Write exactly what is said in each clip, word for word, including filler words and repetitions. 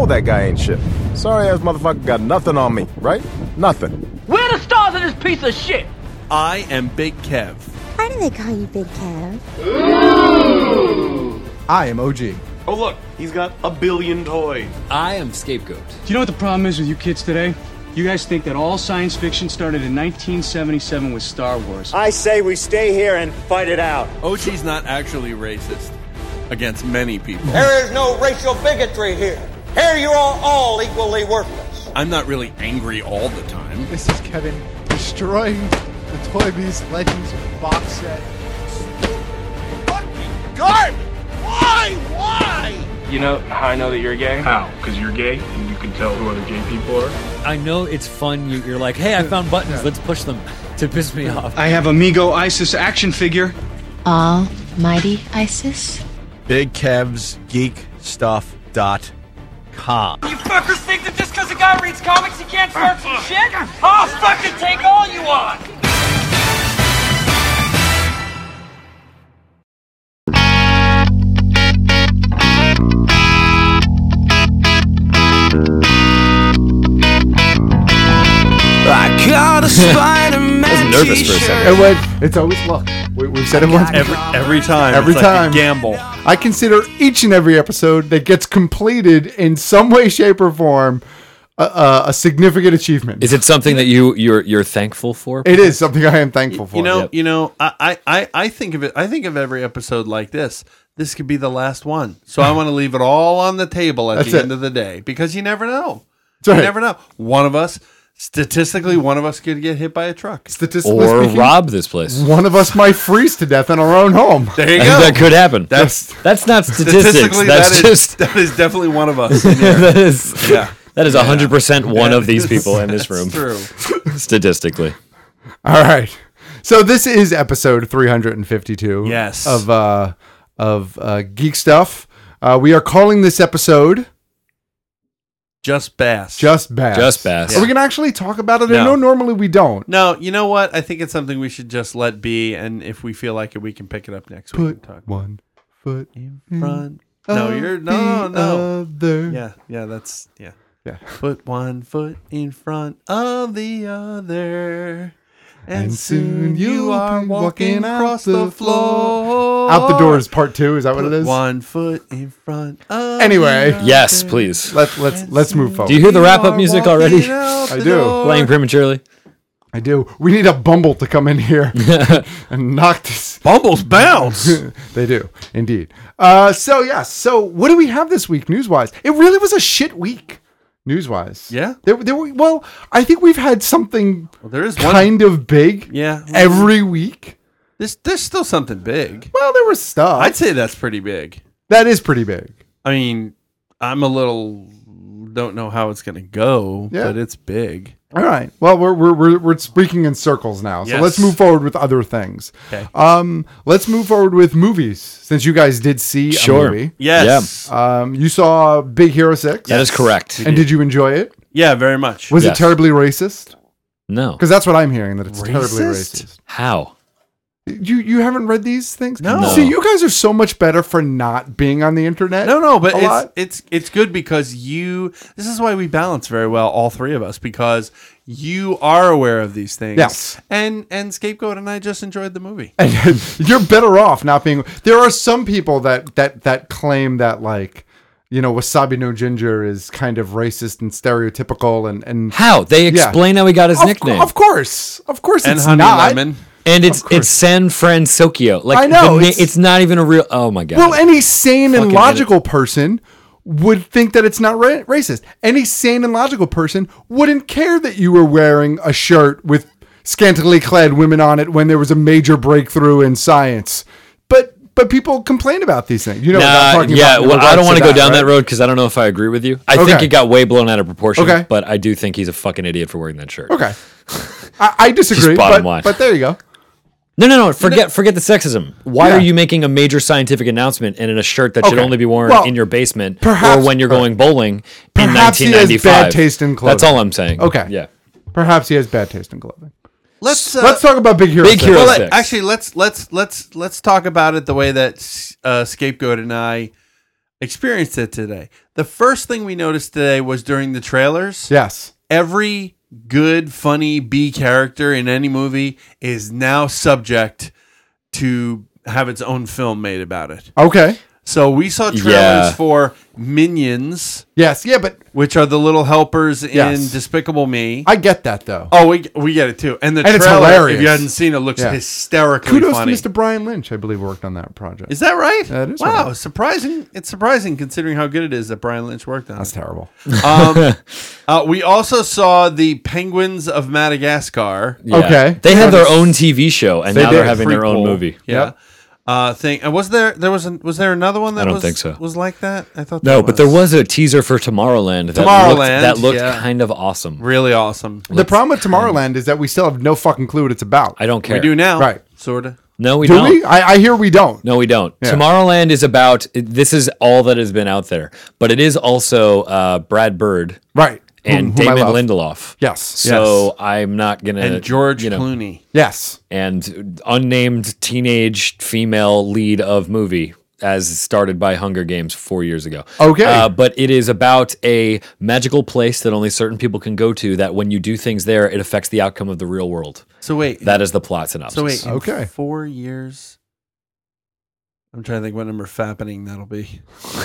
that guy ain't shit. Sorry ass motherfucker got nothing on me, right? Nothing. Where are the stars of this piece of shit? I am Big Kev. Why do they call you Big Kev? I am O G. Oh look, he's got a billion toys. I am Scapegoat. Do you know what the problem is with you kids today? You guys think that all science fiction started in nineteen seventy-seven with Star Wars. I say we stay here and fight it out. O G's not actually racist against many people. There is no racial bigotry here. Here you are all equally worthless. I'm not really angry all the time. This is Kevin destroying the Toy Biz Legends box set. Fucking garbage! Why? Why? You know how I know that you're gay? How? Because you're gay and you can tell who other gay people are? I know it's fun. You, you're like, hey, I found buttons. Yeah. Let's push them to piss me off. I have Amigo Isis action figure. Almighty Isis? Big Kev's Geek Stuff dot com. You fuckers think that just because a guy reads comics he can't start some shit? I'll fucking take all you want! I got a Spider-Man I was nervous for a second. It went, it's always luck. We, we've said it once. Every, every time. Every it's time. Like a gamble. I consider each and every episode that gets completed in some way, shape, or form a, a, a significant achievement. Is it something that you you're you're thankful for? It is something I am thankful for. You know, Yep. you know, I, I, I think of it. I think of every episode like this. This could be the last one, so I want to leave it all on the table at That's the it. end of the day because you never know. That's right. You never know. One of us, statistically, one of us could get hit by a truck. Statistically Or speaking, rob this place. one of us might freeze to death in our own home. There you go. That could happen. That's That's not statistics. statistically That's that is just that is definitely one of us. In here. that is Yeah. that is a hundred percent one Yeah, of these people in this that's room. True. Statistically. All right. So this is episode three hundred fifty-two. Yes. Of uh of uh, Geek Stuff. Uh, we are calling this episode Just Bass. Just Bass. Just Bass. Are we gonna actually talk about it? I No. know normally we don't. No, you know what? I think it's something we should just let be, and if we feel like it, we can pick it up next week. Put and talk one foot in front. No, you're no, of no. the other. Yeah, yeah, that's yeah. Yeah. Put one foot in front of the other, and, And soon you are be walking out across the floor. Out the doors, part two. Is that what Put it is? one foot in front of Anyway. the Yes, other. please. Let's let's let's move forward. Do you hear the wrap up are music walking already? out I the do. door. Playing prematurely. I do. We need a Bumble to come in here and knock this. Bumbles bounce. They do, indeed. Uh, so, yes. So, what do we have this week, news-wise? It really was a shit week, news-wise. Yeah? There, there were, well, I think we've had something Well, there is one. kind of big Yeah. every week. There's there's still something big. Well, there was stuff. I'd say that's pretty big. that is pretty big. I mean, I'm a little don't know how it's gonna go, Yeah. but it's big. All right. Well, we're we're we're, we're speaking in circles now. So Yes. let's move forward with other things. Okay. Um, let's move forward with movies since you guys did see Sure. a movie. Yes. Um, you saw Big Hero six. That is correct. And did you enjoy it? Yeah, very much. Was Yes. it terribly racist? No. Because that's what I'm hearing, that it's terribly Racist? racist. How? You you haven't read these things? No. See, you guys are so much better for not being on the internet. No, no, but a it's lot. it's it's good because you. This is why we balance very well, all three of us, because you are aware of these things. Yes. And and Scapegoat and I just enjoyed the movie. And you're better off not being. There are some people that that that claim that, like, you know, Wasabi no Ginger is kind of racist and stereotypical, and and How? They explain how he got his of, nickname. Of course, of course, And it's Honey not. Lemon. And it's Of course. it's San Francisco. Like I know, the na- it's- it's, not even a real. Oh my god. Well, any sane and Fucking logical person would think that it's not ra- racist. Any sane and logical person wouldn't care that you were wearing a shirt with scantily clad women on it when there was a major breakthrough in science. But but people complain about these things. You know what I'm Nah, talking yeah, about. in well, I regards don't want to go that, down right? that road because I don't know if I agree with you. I think Okay. it got way blown out of proportion. Okay. But I do think he's a fucking idiot for wearing that shirt. Okay. I, I disagree, Just bottom but, line. but there you go. No, no, no. Forget, forget the sexism. Why Yeah. are you making a major scientific announcement and in a shirt that should Okay. only be worn Well, in your basement perhaps- or when you're going bowling in Perhaps he nineteen has ninety-five? bad taste in clothing. That's all I'm saying. Okay. Yeah. Perhaps he has bad taste in clothing. Let's uh, Let's talk about Big Hero. Big six. Hero well, six. actually, let's let's let's let's talk about it the way that uh, Scapegoat and I experienced it today. The first thing we noticed today was during the trailers. Yes. Every good, funny B character in any movie is now subject to have its own film made about it. Okay. So we saw trailers Yeah. for Minions. Yes, yeah, but which are the little helpers Yes. in Despicable Me. I get that though. Oh, we we get it too. And the And it's trailer, hilarious. if you hadn't seen it, looks Yeah. hysterically Kudos funny. to Mister Brian Lynch, I believe, worked on that project. Is that right? That is wow, right. surprising. It's surprising considering how good it is that Brian Lynch worked on. That's it. terrible. Um, uh, we also saw the Penguins of Madagascar. Yeah. Okay. They had their own T V show, and They now they're did. having their own Prequel. movie. Yeah. Yep. Uh, thing. And was there there was an, was there another one that I don't was, think so. was like that? I thought No, there but there was a teaser for Tomorrowland that Tomorrowland, looked, that looked yeah. kind of awesome. really awesome. The problem with Tomorrowland is that we still have no fucking clue what it's about. I don't care. We do now, Right. Sort of. No, we Do don't. we? I, I hear we don't. No, we don't. Yeah. Tomorrowland is about. This is all that has been out there, but it is also uh, Brad Bird Right. and Whom- whom I Damon love. Lindelof. Yes. So I'm not gonna. And George you know, Clooney. Yes. and unnamed teenage female lead of movie as started by Hunger Games four years ago. Okay. Uh, but it is about a magical place that only certain people can go to, that when you do things there, it affects the outcome of the real world. So wait. That is the plot synopsis. so wait. in Okay. Four years. I'm trying to think what number fappening that'll be.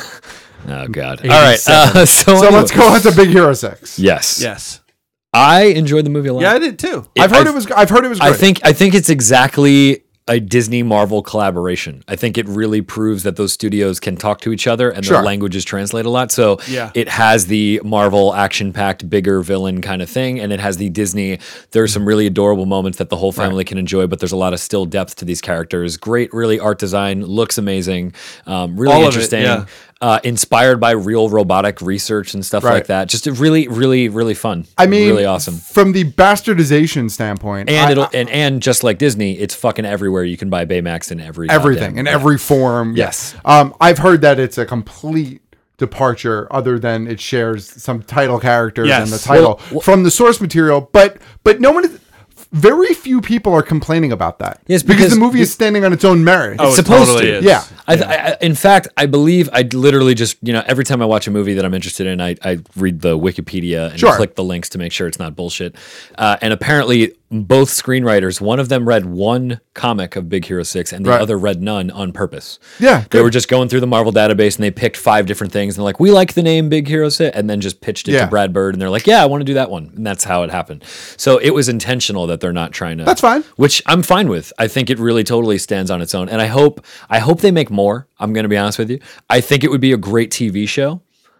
Oh, God. All right. Uh, so So anyway. let's go on to Big Hero Six. Yes. Yes. I enjoyed the movie a lot. Yeah, I did too. I've heard I- it was. I've heard it was. Great. I think I think it's exactly a Disney Marvel collaboration. I think it really proves that those studios can talk to each other and Sure. their languages translate a lot. So Yeah. it has the Marvel action-packed, bigger villain kind of thing, and it has the Disney. There's some really adorable moments that the whole family can enjoy, but there's a lot of still depth to these characters. Great, really art design, looks amazing, um, really All of it, interesting. yeah. Uh, inspired by real robotic research and stuff Right. like that. Just a really, really, really fun. I mean, really awesome. From the bastardization standpoint, And I- it'll I- and, and just like Disney, it's fucking everywhere. You can buy Baymax in every everything goddamn- in every form. Yes. Um, I've heard that it's a complete departure, other than it shares some title characters Yes. and the title Well, well- from the source material. But but no one. Is, very few people are complaining about that. Yes, because, because the movie is standing on its own merit. Oh, It's it supposed totally to. is. Yeah. I, I, in fact, I believe I literally just, you know, every time I watch a movie that I'm interested in, I, I read the Wikipedia and Sure. click the links to make sure it's not bullshit. Uh, and apparently, both screenwriters, one of them read one comic of Big Hero six and the Right. other read none on purpose. Yeah, They good. were just going through the Marvel database and they picked five different things. And they're like, we like the name Big Hero six, and then just pitched it Yeah. to Brad Bird. And they're like, yeah, I want to do that one. And that's how it happened. So it was intentional that they're not trying to. That's fine. Which I'm fine with. I think it really totally stands on its own. And I hope I hope they make more. I'm going to be honest with you. I think it would be a great T V show.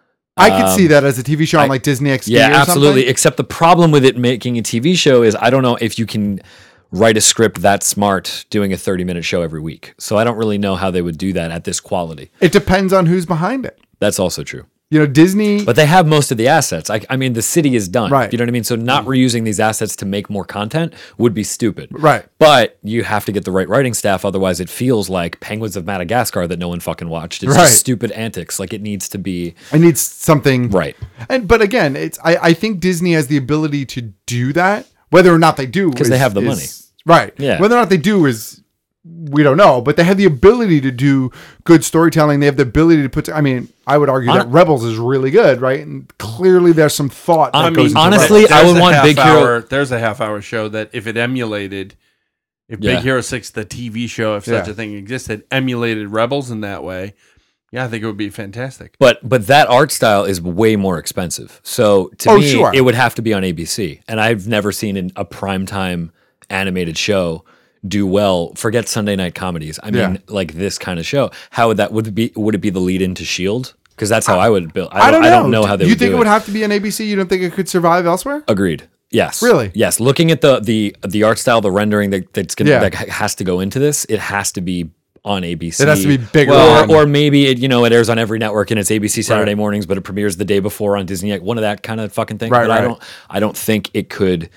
I could see that as a T V show on I- like Disney X D. Yeah, or absolutely. something. Except the problem with it making a T V show is I don't know if you can write a script that smart doing a thirty minute show every week. So I don't really know how they would do that at this quality. It depends on who's behind it. That's also true. You know, Disney. But they have most of the assets. I, I mean, the city is done. Right. You know what I mean? So not reusing these assets to make more content would be stupid. Right. But you have to get the right writing staff. Otherwise, it feels like Penguins of Madagascar that no one fucking watched. It's Right. just stupid antics. Like it needs to be. I need something Right. And but again, it's I, I think Disney has the ability to do that. Whether or not they do, 'Cause they is- have the is- money. right? Yeah. Whether or not they do is we don't know, but they have the ability to do good storytelling. They have the ability to put. I mean, I would argue Hon- that Rebels is really good, right? And clearly, there's some thought. That I goes mean, into honestly, Rebels. I would There's a want half Big Hero- hour, There's a half hour show that if it emulated, if Yeah. Big Hero six, the T V show, if such Yeah. a thing existed, emulated Rebels in that way, yeah, I think it would be fantastic. But but that art style is way more expensive. So to Oh, me, sure. it would have to be on A B C. And I've never seen an, a primetime animated show do well. Forget Sunday night comedies. I mean, Yeah. like this kind of show. How would that would it be? Would it be the lead into Shield? Because that's how I would build. I don't, I don't know how they you would think do it would have to be an A B C? You don't think it could survive elsewhere? Agreed. Yes. Really? Yes. Looking at the the the art style, the rendering that that's gonna Yeah. that ha- has to go into this, it has to be on A B C. It has to be bigger Or, on- or maybe it, you know, it airs on every network and it's A B C Saturday Right. mornings, but it premieres the day before on Disney. Like one of that kind of fucking thing. Right, but I right. don't I don't think it could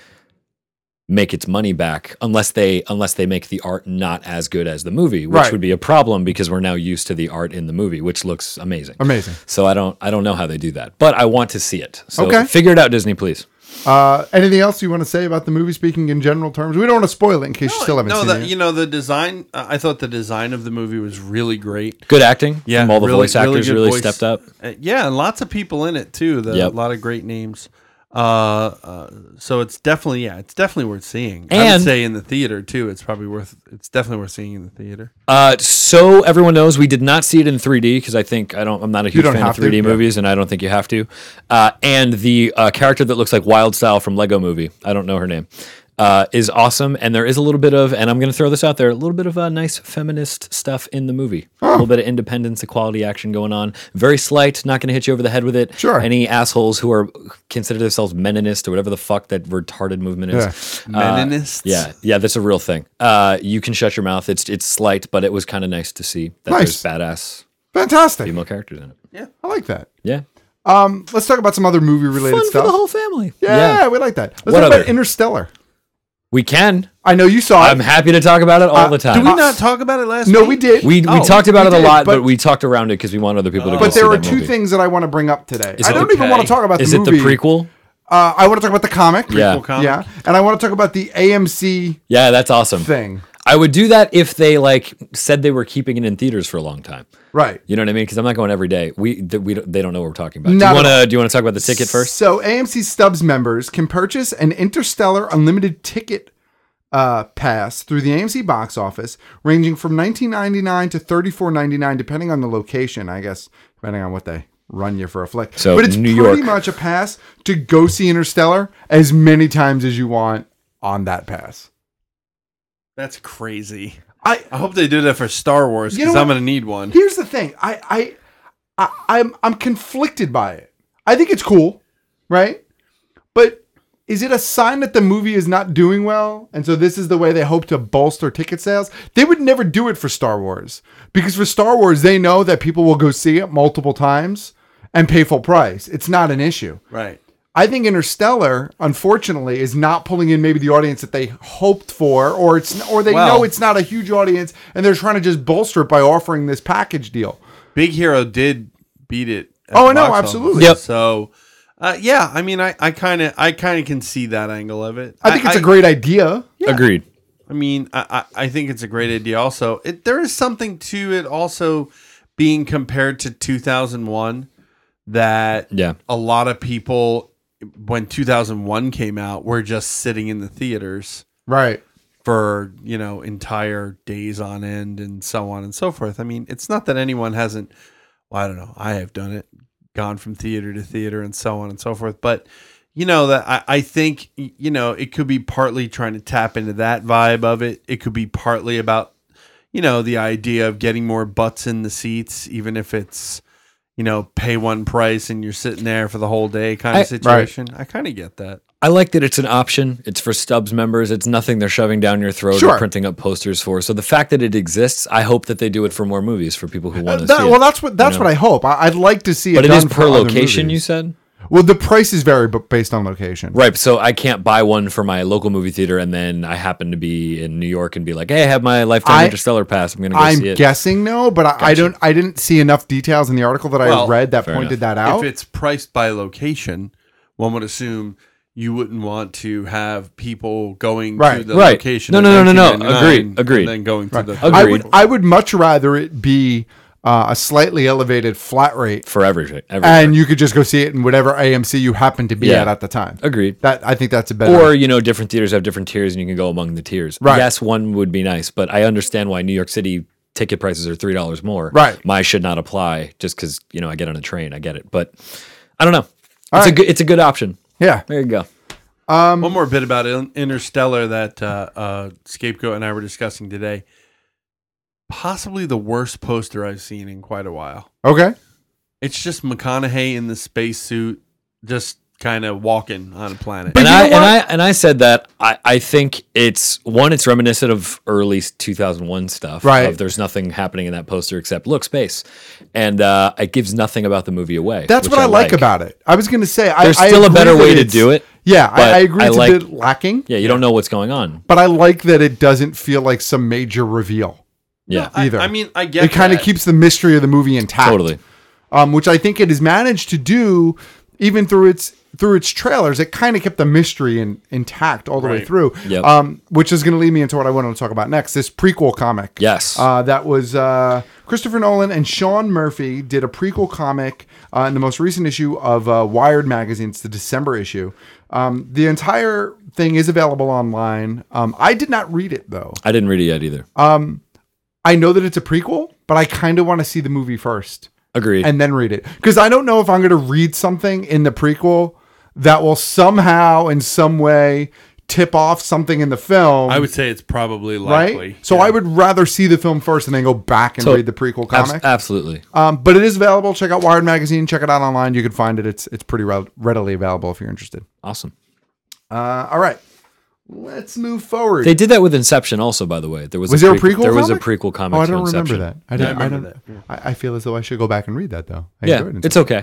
make its money back unless they unless they make the art not as good as the movie, which Right. would be a problem because we're now used to the art in the movie, which looks amazing. Amazing. So I don't I don't know how they do that, but I want to see it. So Okay. figure it out, Disney, please. Uh, anything else you want to say about the movie? Speaking in general terms, we don't want to spoil it in case you still haven't no, seen the, it. you know the design. Uh, I thought the design of the movie was really great. Good acting. Yeah, from all the really- voice actors good really voice- stepped up. Uh, yeah, and lots of people in it too. The, Yep. A lot of great names. Uh, uh, so it's definitely yeah, it's definitely worth seeing. I And- would say in the theater too. It's probably worth. It's definitely worth seeing in the theater. Uh, so everyone knows we did not see it in three D because I think I don't. I'm not a huge don't fan of have to, three D yeah. movies, and I don't think you have to. Uh, and the uh, character that looks like Wild Style from Lego Movie, I don't know her name, uh, is awesome. And there is a little bit of, and I'm going to throw this out there, a little bit of uh, nice feminist stuff in the movie. A little bit of independence, equality action going on. Very slight. Not going to hit you over the head with it. Sure. Any assholes who are consider themselves meninist or whatever the fuck that retarded movement is. Yeah. Uh, Meninists? yeah, yeah, that's a real thing. Uh, you can shut your mouth. It's it's slight, but it was kind of nice to see that Nice. there's badass Fantastic. female characters in it. I like that. Yeah, Um, let's talk about some other movie related fun stuff. for the whole family. yeah, we like that. Let's What talk other? about Interstellar. We can. I know you saw it. I'm happy to talk about it all Uh, the Did time. we not talk about it last no, week? we did. we we Oh, talked about we it a did, lot, but, but- we talked around it because we want other people to go but see there are that two movie. things that I want to bring up today. Is I it don't okay? even want to talk about Is the it movie. the prequel? Uh, I want to talk about the comic. Yeah. Prequel comic? Yeah. And I want to talk about the A M C Yeah, that's awesome. thing. I would do that if they like said they were keeping it in theaters for a long time. Right. You know what I mean? Because I'm not going every day. We th- we don't, they don't know what we're talking about. Do Not you at want all. to do you want to talk about the ticket first? So A M C Stubs members can purchase an Interstellar Unlimited ticket uh, pass through the A M C box office, ranging from nineteen ninety-nine to thirty-four ninety-nine, depending on the location, I guess, depending on what they run you for a flick. So, but it's New pretty York. much a pass to go see Interstellar as many times as you want on that pass. That's crazy. I I hope they do that for Star Wars You know because I'm what? going to need one. Here's the thing. I, I, I, I'm, I'm conflicted by it. I think it's cool, right? But is it a sign that the movie is not doing well? And so this is the way they hope to bolster ticket sales? They would never do it for Star Wars because for Star Wars, they know that people will go see it multiple times and pay full price. It's not an issue. Right. I think Interstellar, unfortunately, is not pulling in maybe the audience that they hoped for, or it's or they Well- know it's not a huge audience, and they're trying to just bolster it by offering this package deal. Big Hero did beat it. at Oh, the I know, box office. absolutely. Yep. So, uh, yeah, I mean, I kind of, I kind of can see that angle of it. I think it's a great idea. Agreed. I mean, I, I I think it's a great idea. Also, it, there is something to it. Also, being compared to two thousand one, that Yeah. a lot of people when two thousand one came out were just sitting in the theaters Right. for, you know, entire days on end and so on and so forth. I mean, it's not that anyone hasn't, well, I don't know, I have done it, gone from theater to theater and so on and so forth. But, you know, that I, I think, you know, it could be partly trying to tap into that vibe of it. It could be partly about, you know, the idea of getting more butts in the seats, even if it's, you know, pay one price and you're sitting there for the whole day kind of I- situation. I kind of get that. I like that it's an option. It's for Stubs members. It's nothing they're shoving down your throat Sure. or printing up posters for. So the fact that it exists, I hope that they do it for more movies for people who want to That- see it. well, that's what that's you know? what I hope. I, I'd like to see But it it is done per for other location, movies. you said? Well, the prices vary, but based on location. Right. So I can't buy one for my local movie theater and then I happen to be in New York and be like, hey, I have my Lifetime I- Interstellar pass. I'm going to go I'm see it. guessing no, but I, I don't. I didn't see enough details in the article that I Well, read that fair pointed enough. that out. If it's priced by location, one would assume you wouldn't want to have people going to Right, the right. location. No, in no, no, no, no. nineteen ninety-nine Agreed, agreed. And then going to Right. the I Agreed. would. I would much rather it be uh, a slightly elevated flat rate, For everything. and you could just go see it in whatever A M C you happen to be Yeah. at at the time. Agreed. That I think that's a better. Or, you know, different theaters have different tiers and you can go among the tiers. Right. Yes, one would be nice, but I understand why New York City ticket prices are three dollars more. Right. My should not apply just because, you know, I get on a train. I get it. But I don't know. It's, All a, right. good, it's a good option. yeah. There you go. Um, One more bit about In- Interstellar that uh, uh, Scapegoat and I were discussing today. Possibly the worst poster I've seen in quite a while. Okay. It's just McConaughey in the spacesuit, just kind of walking on a planet. But And you I know and what? I and I said that I, I think it's one, it's reminiscent of early two thousand one stuff. Right. Of there's nothing happening in that poster except look, space. And uh, it gives nothing about the movie away. That's which what I like about it. I was going to say I, There's I still a agree better that way to it's- do it, Yeah, but I, I agree. I It's like- a bit lacking. Yeah, you don't know what's going on. But I like that it doesn't feel like some major reveal. Yeah. I, either. I mean, I get It kind of that. keeps the mystery of the movie intact. Totally. Um, which I think it has managed to do even through its through its trailers, it kind of kept the mystery in, intact all the way Right. through. Yep. Um, which is going to lead me into what I wanted to talk about next. This prequel comic. Yes. Uh, that was uh, Christopher Nolan and Sean Murphy did a prequel comic uh, in the most recent issue of uh, Wired magazine. It's the December issue. Um, the entire thing is available online. Um, I did not read it though. I didn't read it yet either. Um, I know that it's a prequel, but I kind of want to see the movie first. Agreed. And then read it. Because I don't know if I'm going to read something in the prequel that will somehow, in some way, tip off something in the film. I would say it's probably right? likely. So Yeah. I would rather see the film first and then go back and So- read the prequel Abs- comic. absolutely. Um, but it is available. Check out Wired Magazine. Check it out online. You can find it. It's it's pretty re- readily available if you're interested. Awesome. Uh, all right. Let's move forward. They did that with Inception also, by the way. There was, Was a there a prequel, prequel There was a comic? prequel comic Oh, I to don't remember Inception. that. I, Yeah, don't, I I, remember don't, that, I, I feel as though I should go back and read that, though. I Yeah, enjoyed it. it's okay.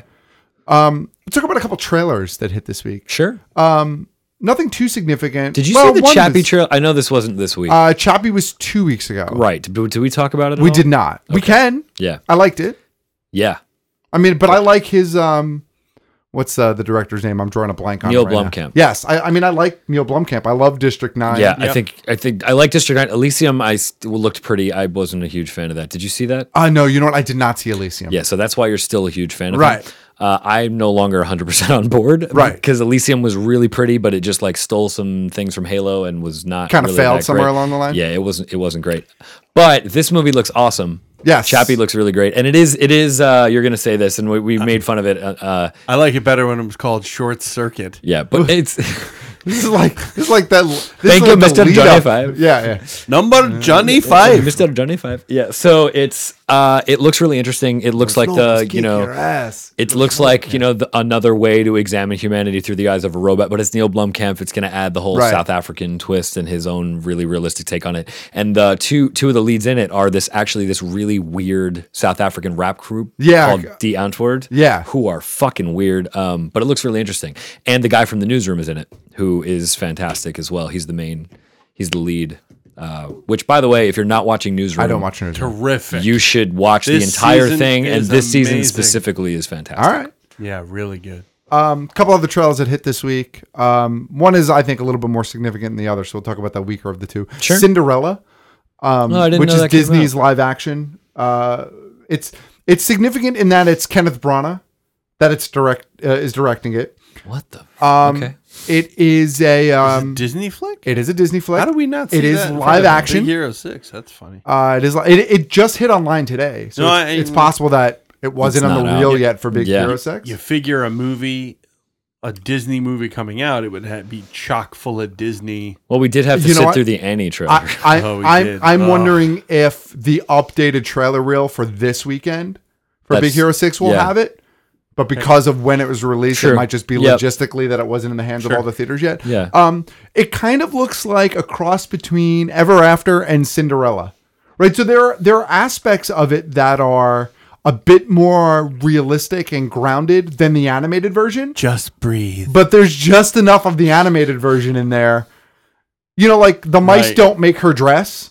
Um, let's talk about a couple trailers that hit this week. Sure. Um, nothing too significant. Did you Well, see the one Chappie was- trailer? I know this wasn't this week. Uh, Chappie was two weeks ago. right. Did, did we talk about it at We all? did not. We can. Yeah. I liked it. Yeah. I mean, but I like his um, what's uh, the director's name? I'm drawing a blank on. Neil it right now. Blomkamp. Yes, I, I mean, I like Neil Blomkamp. I love District Nine. Yeah, I think I think I like District Nine. Elysium, I st- looked pretty. I wasn't a huge fan of that. Did you see that? Uh, no, you know what? I did not see Elysium. Yeah, so that's why you're still a huge fan of Right. it. Uh, I'm no longer one hundred percent on board. Right. Because Elysium was really pretty, but it just like stole some things from Halo and was not Kind of really failed that somewhere great. along the line? Yeah, it wasn't. It wasn't great. But this movie looks awesome. Yes. Chappie looks really great, and it is. It is. Uh, you're gonna say this, and we, we made fun of it. Uh, uh, I like it better when it was called Short Circuit. yeah, but it's. This is like this is like that. This Thank is you, like the Mister lead Johnny up. Five. Yeah, yeah. Number Johnny Five. Mister Johnny Five. Yeah. So it's. Uh, it looks really interesting. It looks like the. You Kick know. your ass. It looks like, you know, the, another way to examine humanity through the eyes of a robot, but it's Neil Blomkamp. It's going to add the whole Right. South African twist and his own really realistic take on it. And uh, two two of the leads in it are this actually this really weird South African rap group Yeah. called The Antwoord. Yeah. Who are fucking weird. Um, but it looks really interesting. And the guy from the newsroom is in it, who is fantastic as well. He's the main, he's the lead. Uh, which, by the way, if you're not watching Newsroom, I don't watch Newsroom. Terrific. you should watch the This entire season thing. And is this season amazing. specifically is fantastic. All right. Yeah, really good. Um, couple other trailers that hit this week. Um, one is I think a little bit more significant than the other, so we'll talk about that weaker of the two. Sure. Cinderella, um, Oh, I didn't which know is that came Disney's out. live action. Uh, it's it's significant in that it's Kenneth Branagh that it's direct uh, is directing it. What the? F- Um, okay. It is a um, Disney flick? it is a Disney flick. How do we not see It is that in front live of action. Big Hero Six. That's funny. Uh, it is. li- It, it just hit online today, so No, it's, I- it's possible that it wasn't It's on the not reel out. yet for Big Yeah. Hero Six. You figure a movie, a Disney movie coming out, it would ha- be chock full of Disney. Well, we did have to You know sit what? through the Annie trailer. I, I, Oh, we I'm, did. I'm Oh. wondering if the updated trailer reel for this weekend for That's- Big Hero Six will yeah. have it, but because of when it was released, Sure. it might just be Yep. logistically that it wasn't in the hands of Sure. all the theaters yet. Yeah. Um, it kind of looks like a cross between Ever After and Cinderella, right? So there are there are aspects of it that are a bit more realistic and grounded than the animated version. Just breathe. But there's just enough of the animated version in there. You know, like the mice Right. don't make her dress,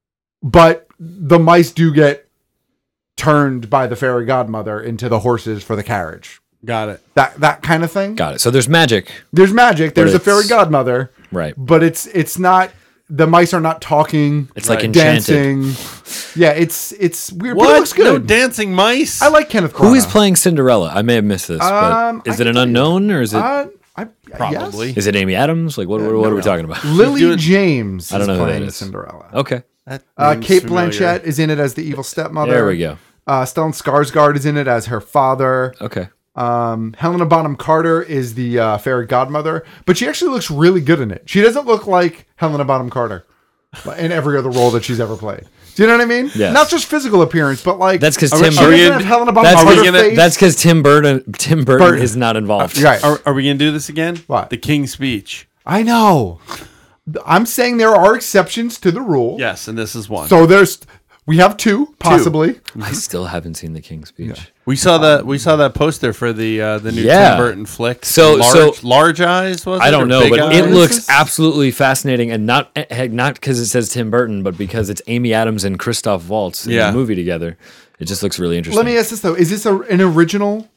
but the mice do get turned by the fairy godmother into the horses for the carriage. Got it. That that kind of thing. Got it. So there's magic, There's magic. There's a it's- fairy godmother, right? but it's it's not. The mice are not talking. It's like Right. Enchanted. dancing. Yeah, it's it's weird. But What? it looks No good. dancing mice? I like Kenneth. Who is Branagh. playing Cinderella? I may have missed this, Um, but is I it can an tell you. unknown or is it Uh, I, Probably. yes. is it Amy Adams? Like what? what, what are we talking about? Lily doing- James. I don't is know who that playing is. Cinderella. Okay, That Uh, name's Kate familiar. Blanchett is in it as the evil stepmother. there we go. Uh, Stellan Skarsgård is in it as her father. Okay, Um, Helena Bonham Carter is the uh, fairy godmother, but she actually looks really good in it. She doesn't look like Helena Bonham Carter in every other role that she's ever played. Do you know what I mean? Yes. Not just physical appearance, but like that's because Are we- Tim she are we doesn't Burton. gonna- have Helena Bonham That's Carter gonna- face. That's because Tim Burton. Tim Burton, Burton. is not involved. right. Are, are we going to do this again? What? The King's Speech. I know. I'm saying there are exceptions to the rule. Yes, and this is one. So there's we have two possibly. I still haven't seen the King's Speech. we saw that we saw that poster for the uh, the new Yeah. Tim Burton flick. So- large, so- large eyes was it? I don't or know, big but eyes? it This looks is- absolutely fascinating, and not eh, not because it says Tim Burton, but because it's Amy Adams and Christoph Waltz in Yeah. the movie together. It just looks really interesting. Let me ask this though: is this a, an original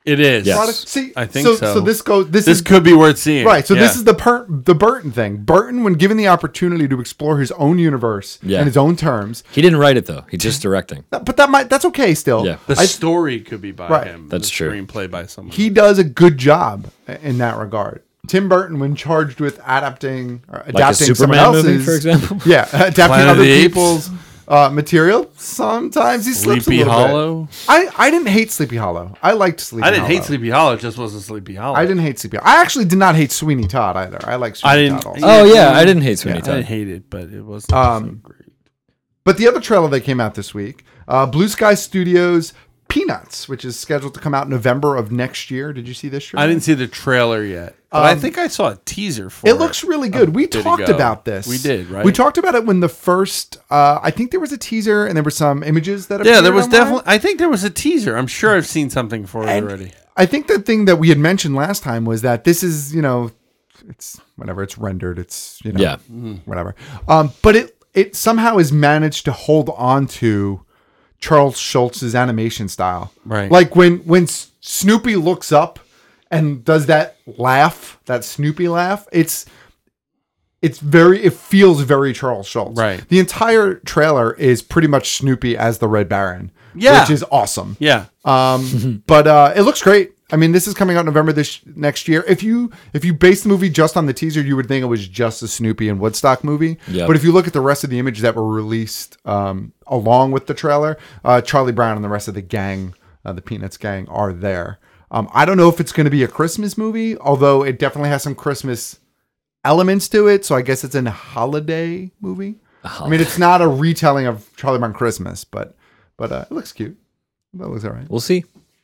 It is. Yes. A lot of- see, I think so. so. So this goes. This, This is, could be worth seeing. right. So this Yeah. is the per, the Burton thing. Burton, when given the opportunity to explore his own universe Yeah. and his own terms, He didn't write it though. He's just directing. that- but that might that's okay still. Yeah. The I- story could be by Right. him. That's the true. Screenplay by someone. he does a good job in that regard. Tim Burton, when charged with adapting, or adapting someone Superman movie, else's, for example? yeah, adapting Planet of other the Apes. people's uh, material, sometimes he slips Sleepy a little Hollow. bit. I, I didn't hate Sleepy Hollow. I liked Sleepy I didn't Hollow. hate Sleepy Hollow. It just wasn't Sleepy Hollow. I didn't hate Sleepy Hollow. I actually did not hate Sweeney Todd either. I like Sweeney I didn't. Todd also. Oh yeah, I didn't hate Sweeney I Todd. didn't hate it, but it wasn't Um, so great. But the other trailer that came out this week, uh, Blue Sky Studios' Peanuts, which is scheduled to come out November of next year. Did you see this trailer? I didn't see the trailer yet, but I Um, think I saw a teaser for it. It looks really good. We bit talked ago. about this. We did, right? We talked about it when the first. Uh, I think there was a teaser and there were some images that. Yeah, there appeared was online. definitely. I think there was a teaser. I'm sure I've seen something for it And already. I think the thing that we had mentioned last time was that this is, you know, it's whatever it's rendered. It's you know, Yeah. whatever. Um, but it it somehow has managed to hold on to Charles Schultz's animation style. Right. Like when when S- Snoopy looks up and does that laugh, that Snoopy laugh. It's it's very it feels very Charles Schultz. Right. The entire trailer is pretty much Snoopy as the Red Baron. Yeah. Which is awesome. Yeah. Um, but uh, it looks great. I mean, this is coming out November this next year. If you if you base the movie just on the teaser, you would think it was just a Snoopy and Woodstock movie. Yep. But if you look at the rest of the images that were released um, along with the trailer, uh, Charlie Brown and the rest of the gang, uh, the Peanuts gang, are there. Um, I don't know if it's going to be a Christmas movie, although it definitely has some Christmas elements to it. So I guess it's a holiday movie. I mean, it's not a retelling of Charlie Brown Christmas, but but uh, it looks cute. That looks all right. We'll see.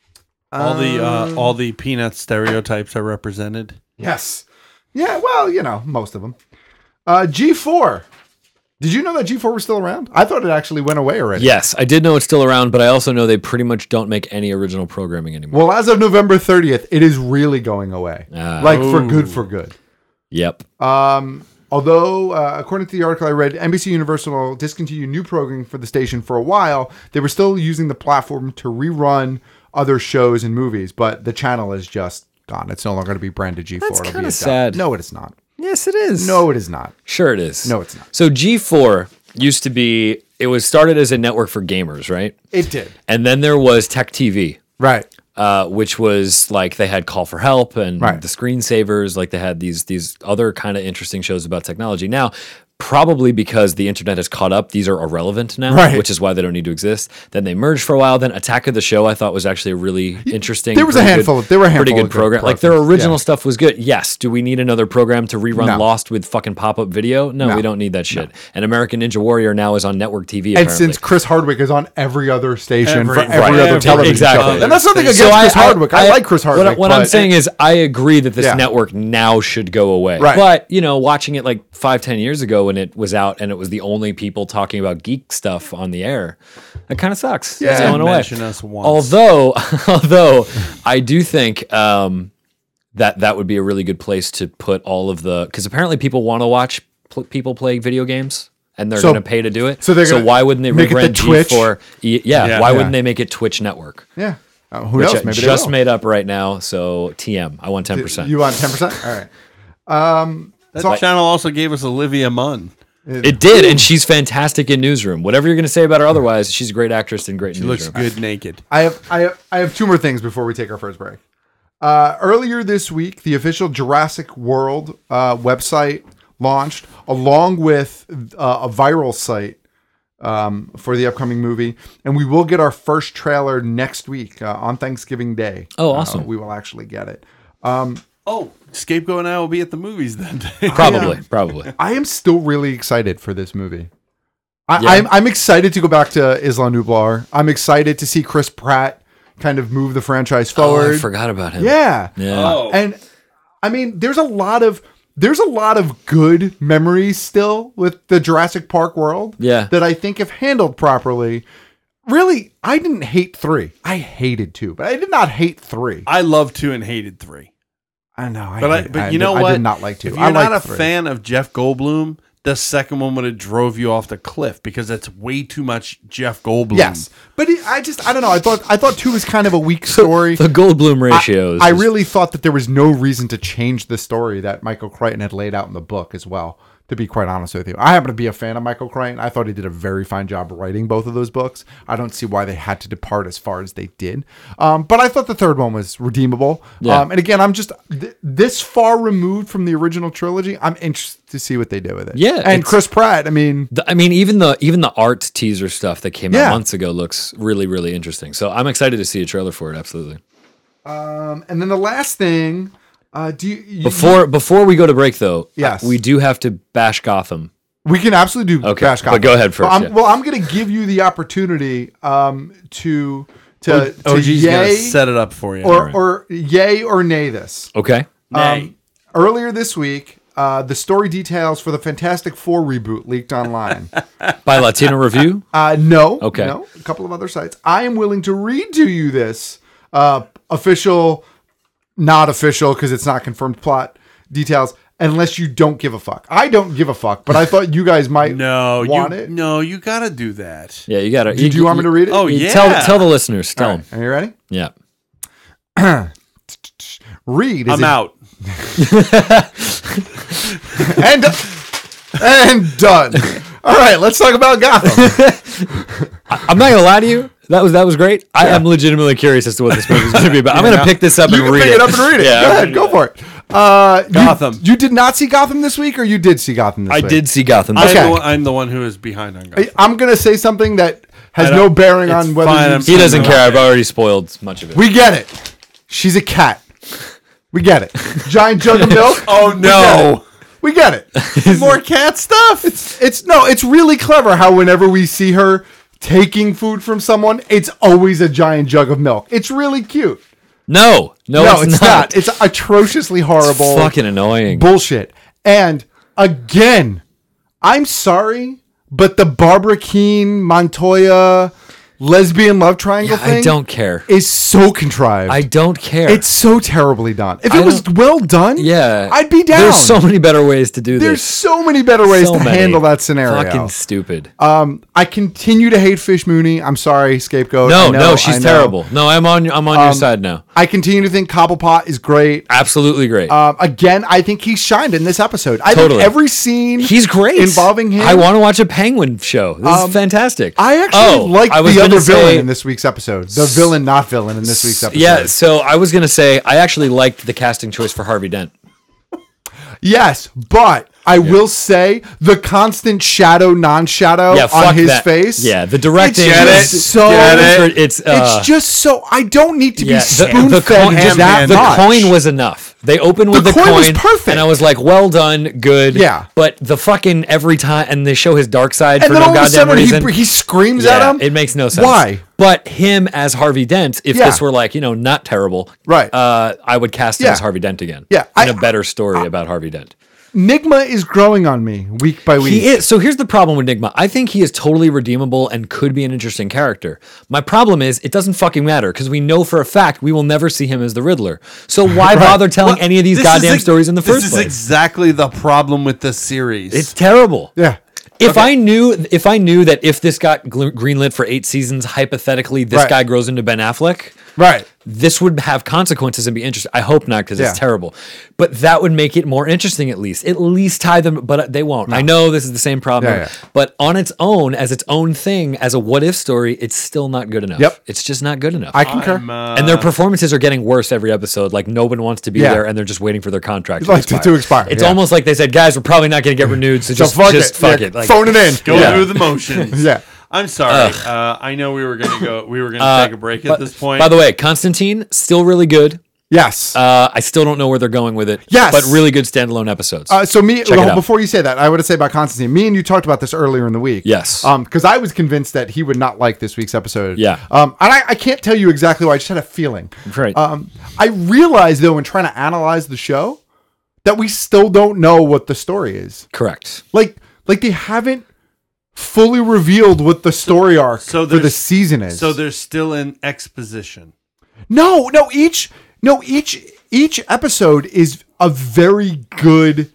All the uh, all the Peanut stereotypes are represented. Yes. Yeah, well, you know, most of them. Uh, G four. Did you know that G four was still around? I thought it actually went away already. Yes, I did know it's still around, but I also know they pretty much don't make any original programming anymore. Well, as of November thirtieth, it is really going away. Ah. like for Ooh. good, for good. Yep. Um, although, uh, according to the article I read, N B C Universal discontinued new programming for the station for a while. They were still using the platform to rerun other shows and movies, but the channel is just gone. It's no longer going to be branded G four. That's It'll be kinda a- sad. No, it is not. Yes, it is. No, it is not. Sure it is. No, it's not. So G four used to be, it was started as a network for gamers, right? It did. And then there was Tech T V. Right. Uh, which was like they had Call for Help and Right. the Screensavers, like they had these these other kind of interesting shows about technology. Now, probably because the internet has caught up, these are irrelevant now, Right. which is why they don't need to exist. Then they merged for a while. Then Attack of the Show, I thought was actually a really interesting. There was a pretty handful good- of- there were a pretty handful good of good program. Like their programs, original yeah. stuff was good. Yes. Do we need another program to rerun No. Lost with fucking pop up video? No, No. we don't need that shit. And American Ninja Warrior now is on network T V. And apparently. since Chris Hardwick is on every other station Every- for every right, other every- television exactly. show. And that's nothing against So Chris Hardwick. I, like Chris Hardwick. What, what I'm but- saying is, I agree that this Yeah. network now should go away. Right. But you know, watching it like five, ten years ago when it was out, and it was the only people talking about geek stuff on the air, that kind of sucks. Yeah. It's going away. Mention us once. Although, although I do think um, that that would be a really good place to put all of the, because apparently people want to watch pl- people play video games. And they're So- going to pay to do it. so they're so gonna why wouldn't they make it the rebrand G Twitch? four? E- yeah, Yeah. why Yeah. wouldn't they make it Twitch Network? Yeah. Uh, who Which knows? I Maybe they just will. made up right now. So T M, I want ten percent. You want ten percent? All right. Um, That so- channel also gave us Olivia Munn. It did, and she's fantastic in Newsroom. Whatever you're going to say about her otherwise, she's a great actress and great in She looks Newsroom. good naked. I have, I have, I have two more things before we take our first break. Uh, earlier this week, the official Jurassic World uh, website launched, along with uh, a viral site um, for the upcoming movie, and we will get our first trailer next week uh, on Thanksgiving Day. Oh, Uh, awesome. we will actually get it. Um, Oh, Scapegoat and I will be at the movies then. Probably, probably. I am still really excited for this movie. I, Yeah. I'm, I'm excited to go back to Isla Nublar. I'm excited to see Chris Pratt kind of move the franchise forward. Oh, I forgot about him. Yeah. Yeah. Oh. And I mean, there's a lot of there's a lot of good memories still with the Jurassic Park world. Yeah. That I think if handled properly. Really, I didn't hate three. I hated two, but I did not hate three. I loved two and hated three. I know, I But I, hate- but I you did- know I what? did not like two. If I you're not liked a three. fan of Jeff Goldblum, the second one would have drove you off the cliff because that's way too much Jeff Goldblum. Yes, but it, I just I don't know. I thought I thought two was kind of a weak story. The Goldblum ratios. I, I really thought that there was no reason to change the story that Michael Crichton had laid out in the book as well. To be quite honest with you, I happen to be a fan of Michael Crichton. I thought he did a very fine job writing both of those books. I don't see why they had to depart as far as they did. Um, but I thought the third one was redeemable. Yeah. Um, and again, I'm just th- this far removed from the original trilogy. I'm interested to see what they do with it. Yeah, and it's- Chris Pratt. I mean, The- I mean, even the even the art teaser stuff that came Yeah. out months ago looks really, really interesting. So I'm excited to see a trailer for it. Absolutely. um, and then the last thing, uh, do you, you Before before we go to break, though, Yes. we do have to bash Gotham. We can absolutely do Okay, Bash but Gotham. go ahead first, Well, I'm, yeah. well, I'm going to give you the opportunity um, to to, to O G's gonna yay set it up for you. or, Alright. or yay or nay this. Okay. Um, earlier this week, uh, the story details for the Fantastic Four reboot leaked online. By Latino Review? Uh, no. Okay. No. A couple of other sites. I am willing to read to you this uh, official, not official, because it's not confirmed plot details, unless you don't give a fuck. I don't give a fuck, but I thought you guys might no, want you, it. No, you got to do that. Yeah, you got to. Did you want me to read it? Oh, yeah. Tell tell the listeners. Tell All right. them. Are you ready? Yeah. Read. Is I'm a- out. and and done. All right, let's talk about Gotham. I'm not gonna lie to you. That was that was great. I am legitimately curious as to what this movie is going to be about. I'm going to pick this up You and can read pick it. it up and read it. Yeah, Go I'm ahead, go for it. Uh, you- Gotham. You, did not see Gotham this week, or you did see Gotham this I week? did see Gotham. I'm, Okay. the one, I'm the one who is behind on Gotham. I- I'm going to say something that has I don't- no bearing it's on whether fine, you've I'm- He seen doesn't it or care. not. I've already spoiled much of it. We get it. She's a cat. We get it. Giant jug of milk. Oh, no. We get it. We get it. More cat stuff. It's it's no, it's really clever how whenever we see her taking food from someone, it's always a giant jug of milk. It's really cute. No, no, No, it's, it's, not. not. It's atrociously horrible. It's fucking annoying. bullshit. And again, I'm sorry, but the Barbara Keene Montoya lesbian love triangle Yeah, thing I don't care. is so contrived. I don't care. It's so terribly done. If I it was don't- well done, yeah, I'd be down. There's so many better ways to do There's this. so many better ways So to many. handle that scenario. Fucking stupid. Um, I continue to hate Fish Mooney. I'm sorry, scapegoat. No, I know, no, she's I know. terrible. No, I'm on. I'm on your Um, side now. I continue to think Cobblepot is great. Absolutely great. Um, again, I think he shined in this episode. I Totally. think every scene He's great. involving him. I want to watch a Penguin show. This Um, is fantastic. I actually Oh, like I was the gonna other villain say- in this week's episode. The villain, not villain, in this week's episode. Yeah, so I was gonna say I actually liked the casting choice for Harvey Dent. Yes, but I will say the constant shadow, non-shadow Yeah, fuck on his that. face. Yeah, the directing. It's is- just so. Get it? It's uh, it's just so. I don't need to yeah, be the, spoon the fed coin, just that the much. coin was enough. They opened with The the, coin coin, was perfect. and I was like, "Well done, good." Yeah. but the fucking every time, and they show his dark side And for then no all of a goddamn sudden reason. he, he screams yeah, at him. It makes no sense. Why? But him as Harvey Dent, if Yeah. this were like you know not terrible, Right. Uh, I would cast him Yeah. as Harvey Dent again. Yeah, in I- a better story about Harvey Dent. Nigma is growing on me week by week. He is. So here's the problem with Nigma. I think he is totally redeemable and could be an interesting character. My problem is it doesn't fucking matter because we know for a fact we will never see him as the Riddler. So why Right. bother telling Well, any of these this goddamn is ex- stories in the first This is place? exactly the problem with this series. It's terrible. Yeah. If I knew, if I knew that if this got gl- greenlit for eight seasons, hypothetically this Right. guy grows into Ben Affleck, Right. this would have consequences and be interesting. I hope not because Yeah. it's terrible, but that would make it more interesting at least. At least tie them, but they won't. I know this is the same problem, Yeah, yeah. but on its own, as its own thing, as a what if story, it's still not good enough. Yep. It's just not good enough. I concur. I'm, uh, and their performances are getting worse every episode. Like no one wants to be Yeah. there, and they're just waiting for their contract Like to- to expire, It's yeah. almost like they said, "Guys, we're probably not going to get renewed, so, So just fuck just it. fuck Yeah, it, Like, phone it in. Go Yeah. through the motions. Yeah. I'm sorry. Uh, I know we were gonna go. We were gonna Uh, take a break at but- this point. By the way, Constantine still really good. Yes. Uh, I still don't know where they're going with it. Yes. but really good standalone episodes. Uh, so me, Check it well, out. before you say that, I would say about Constantine. Me and you talked about this earlier in the week. Yes. Um, because I was convinced that he would not like this week's episode. Yeah. Um, and I, I can't tell you exactly why. I just had a feeling. Right. Um, I realized though, in trying to analyze the show, that we still don't know what the story is. Correct. Like, like they haven't fully revealed what the story arc so for the there's- season is. So there's still an exposition. No, no, each no each each episode is a very good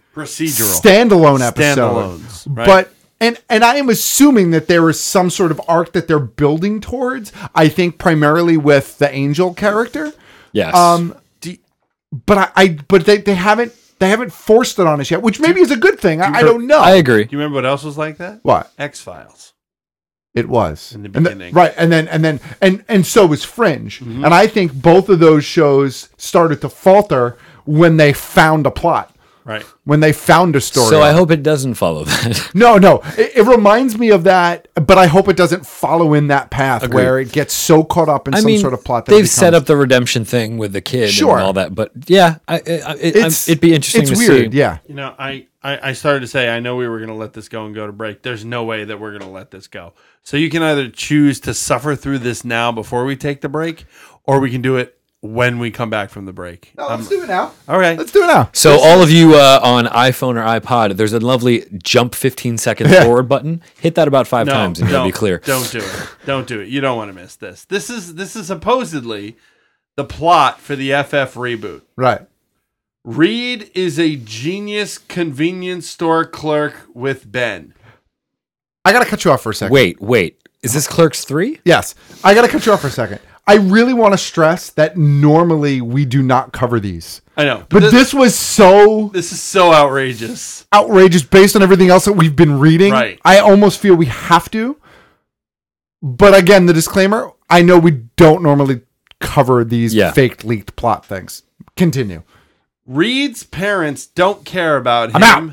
procedural standalone episode. Standalones, right? But and and I am assuming that there is some sort of arc that they're building towards. I think primarily with the Angel character. Yes. Um. But I, I but they, they haven't they haven't forced it on us yet, which maybe is a good thing. I, I don't know. I agree. Do you remember what else was like that? What? X-Files. It was in the and beginning, the, right? And then and then and and so was Fringe, Mm-hmm. and I think both of those shows started to falter when they found a plot, right? When they found a story. So I hope it doesn't follow that. No, no, it, it reminds me of that, but I hope it doesn't follow in that path Agreed. where it gets so caught up in I some mean, sort of plot. That it they've becomes, set up the redemption thing with the kid Sure. and all that, but yeah, I, I, it, It's- it'd be interesting it's to weird, see. yeah. You know, I, I, I started to say, I know we were going to let this go and go to break. There's no way that we're going to let this go. So you can either choose to suffer through this now before we take the break, or we can do it when we come back from the break. No, let's Um, do it now. Okay. Let's do it now. So all of you uh, on iPhone or iPod, there's a lovely jump fifteen seconds Yeah. forward button. Hit that about five No, times and you'll don't, be clear. Don't do it. Don't do it. You don't want to miss this. This is this is supposedly the plot for the F F reboot. Right. Reed is a genius convenience store clerk with Ben. I gotta cut you off for a second. Wait, wait. Is this Clerks three? Yes, I gotta cut you off for a second. I really want to stress that normally we do not cover these. I know, but this, this was so this is so outrageous. outrageous based on everything else that we've been reading. Right. I almost feel we have to. But again, the disclaimer: I know we don't normally cover these Yeah. faked, leaked plot things. Continue. Reed's parents don't care about him. I'm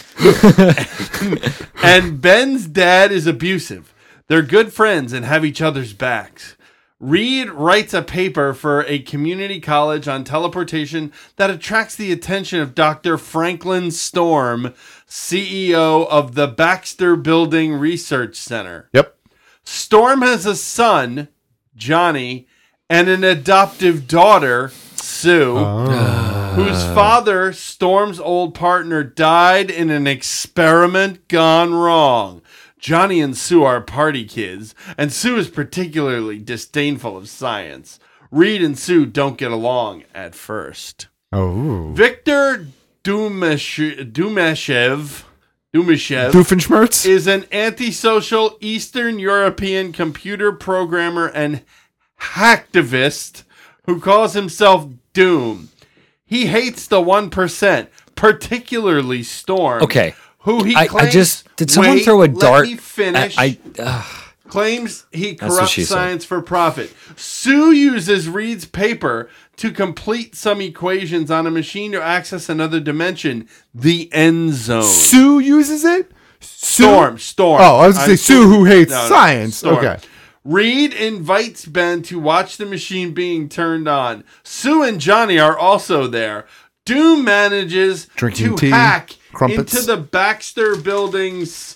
out. And Ben's dad is abusive. They're good friends and have each other's backs. Reed writes a paper for a community college on teleportation that attracts the attention of Doctor Franklin Storm, C E O of the Baxter Building Research Center. Yep. Storm has a son, Johnny, and an adoptive daughter, Sue, whose father, Storm's old partner, died in an experiment gone wrong. Johnny and Sue are party kids, and Sue is particularly disdainful of science. Reed and Sue don't get along at first. Oh. Victor Dumashev, Dumashev, Dumashev Doofenshmirtz is an antisocial Eastern European computer programmer and hacktivist who calls himself Doom. He hates the one percent, particularly Storm. Okay. Who he I, claims, I just did someone wait, throw a let dart? me finish. I, I uh, claims he That's what corrupts she said. science for profit. Sue uses Reed's paper to complete some equations on a machine to access another dimension, the end zone. Sue uses it? Sue? Storm, Storm. Oh, I was going to I'm say Sue who hates no, no, science. Storm. Okay. Reed invites Ben to watch the machine being turned on. Sue and Johnny are also there. Doom manages Drinking to tea, hack crumpets. into the Baxter Building's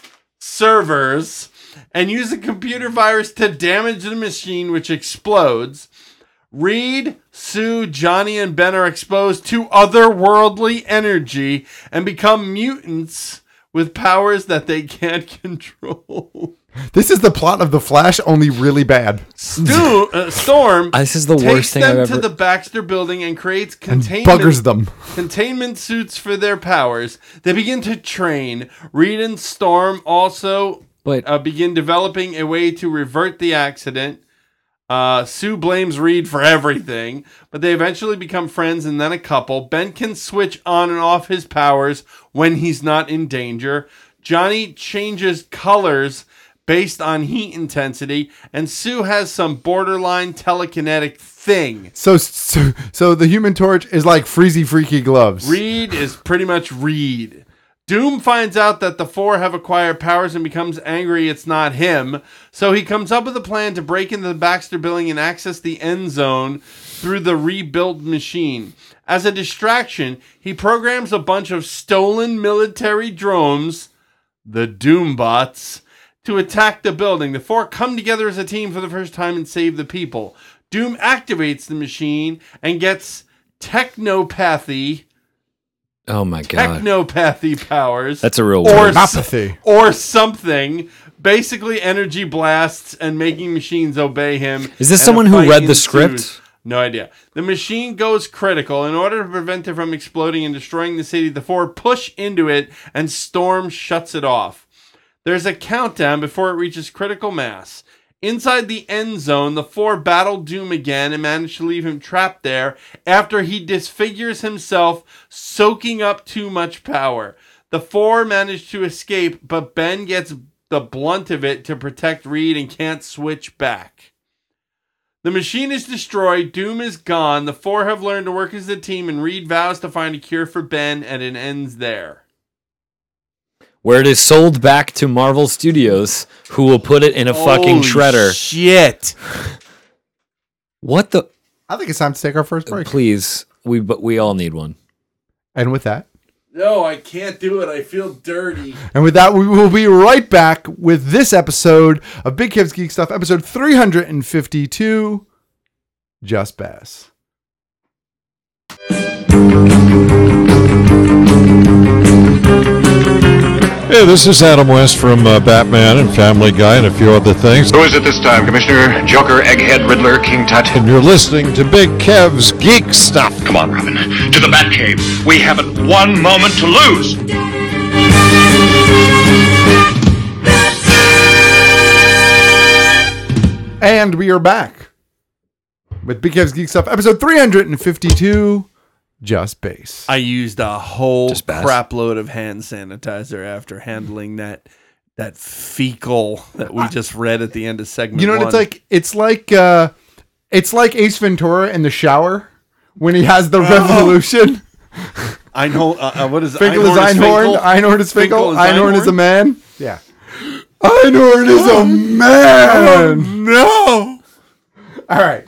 servers and use a computer virus to damage the machine, which explodes. Reed, Sue, Johnny, and Ben are exposed to otherworldly energy and become mutants with powers that they can't control. This is the plot of The Flash, only really bad. Stu, uh, Storm This is the takes worst thing them I've to ever- the Baxter Building and creates And containment, buggers them. containment suits for their powers. They begin to train. Reed and Storm also But- uh, begin developing a way to revert the accident. Uh, Sue blames Reed for everything, but they eventually become friends and then a couple. Ben can switch on and off his powers when he's not in danger. Johnny changes colors based on heat intensity, and Sue has some borderline telekinetic thing. So, so, so the Human Torch is like Freezy Freaky Gloves. Reed is pretty much Reed. Doom finds out that the four have acquired powers and becomes angry it's not him, so he comes up with a plan to break into the Baxter Building and access the end zone through the rebuilt machine. As a distraction, he programs a bunch of stolen military drones, the Doombots, to attack the building. The four come together as a team for the first time and save the people. Doom activates the machine and gets technopathy oh my god. technopathy powers. That's a real or, word. s- or something. Basically energy blasts and making machines obey him. Is this and a someone who fight read the ensues. script? No idea. The machine goes critical. In order to prevent it from exploding and destroying the city, the four push into it and Storm shuts it off. There's a countdown before it reaches critical mass. Inside the end zone, the four battle Doom again and manage to leave him trapped there after he disfigures himself, soaking up too much power. The four manage to escape, but Ben gets the blunt of it to protect Reed and can't switch back. The machine is destroyed, Doom is gone, the four have learned to work as a team, and Reed vows to find a cure for Ben, and it ends there. Where it is sold back to Marvel Studios, who will put it in a fucking Holy shredder. Shit. What the? I think it's time to take our first break. Please, we but we all need one. And with that, No, I can't do it. I feel dirty. and with that, we will be right back with this episode of Big Kev's Geek Stuff, episode three hundred fifty-two, Just Bass. Hey, this is Adam West from uh, Batman and Family Guy and a few other things. Who is it this time, Commissioner? Joker, Egghead, Riddler, King Tut? And you're listening to Big Kev's Geek Stuff. Come on, Robin. To the Batcave. We haven't one moment to lose. And we are back with Big Kev's Geek Stuff, episode three hundred fifty-two, Just Bass. I used a whole Just bass. crap load of hand sanitizer after handling that that fecal that we just read at the end of segment You know what one. it's like? It's like uh, it's like Ace Ventura in the shower when he has the revolution. Einhorn, uh, uh, what is it? Finkel is Einhorn. Einhorn is Finkel. Einhorn is a man. Yeah. Einhorn is a man. No. All right.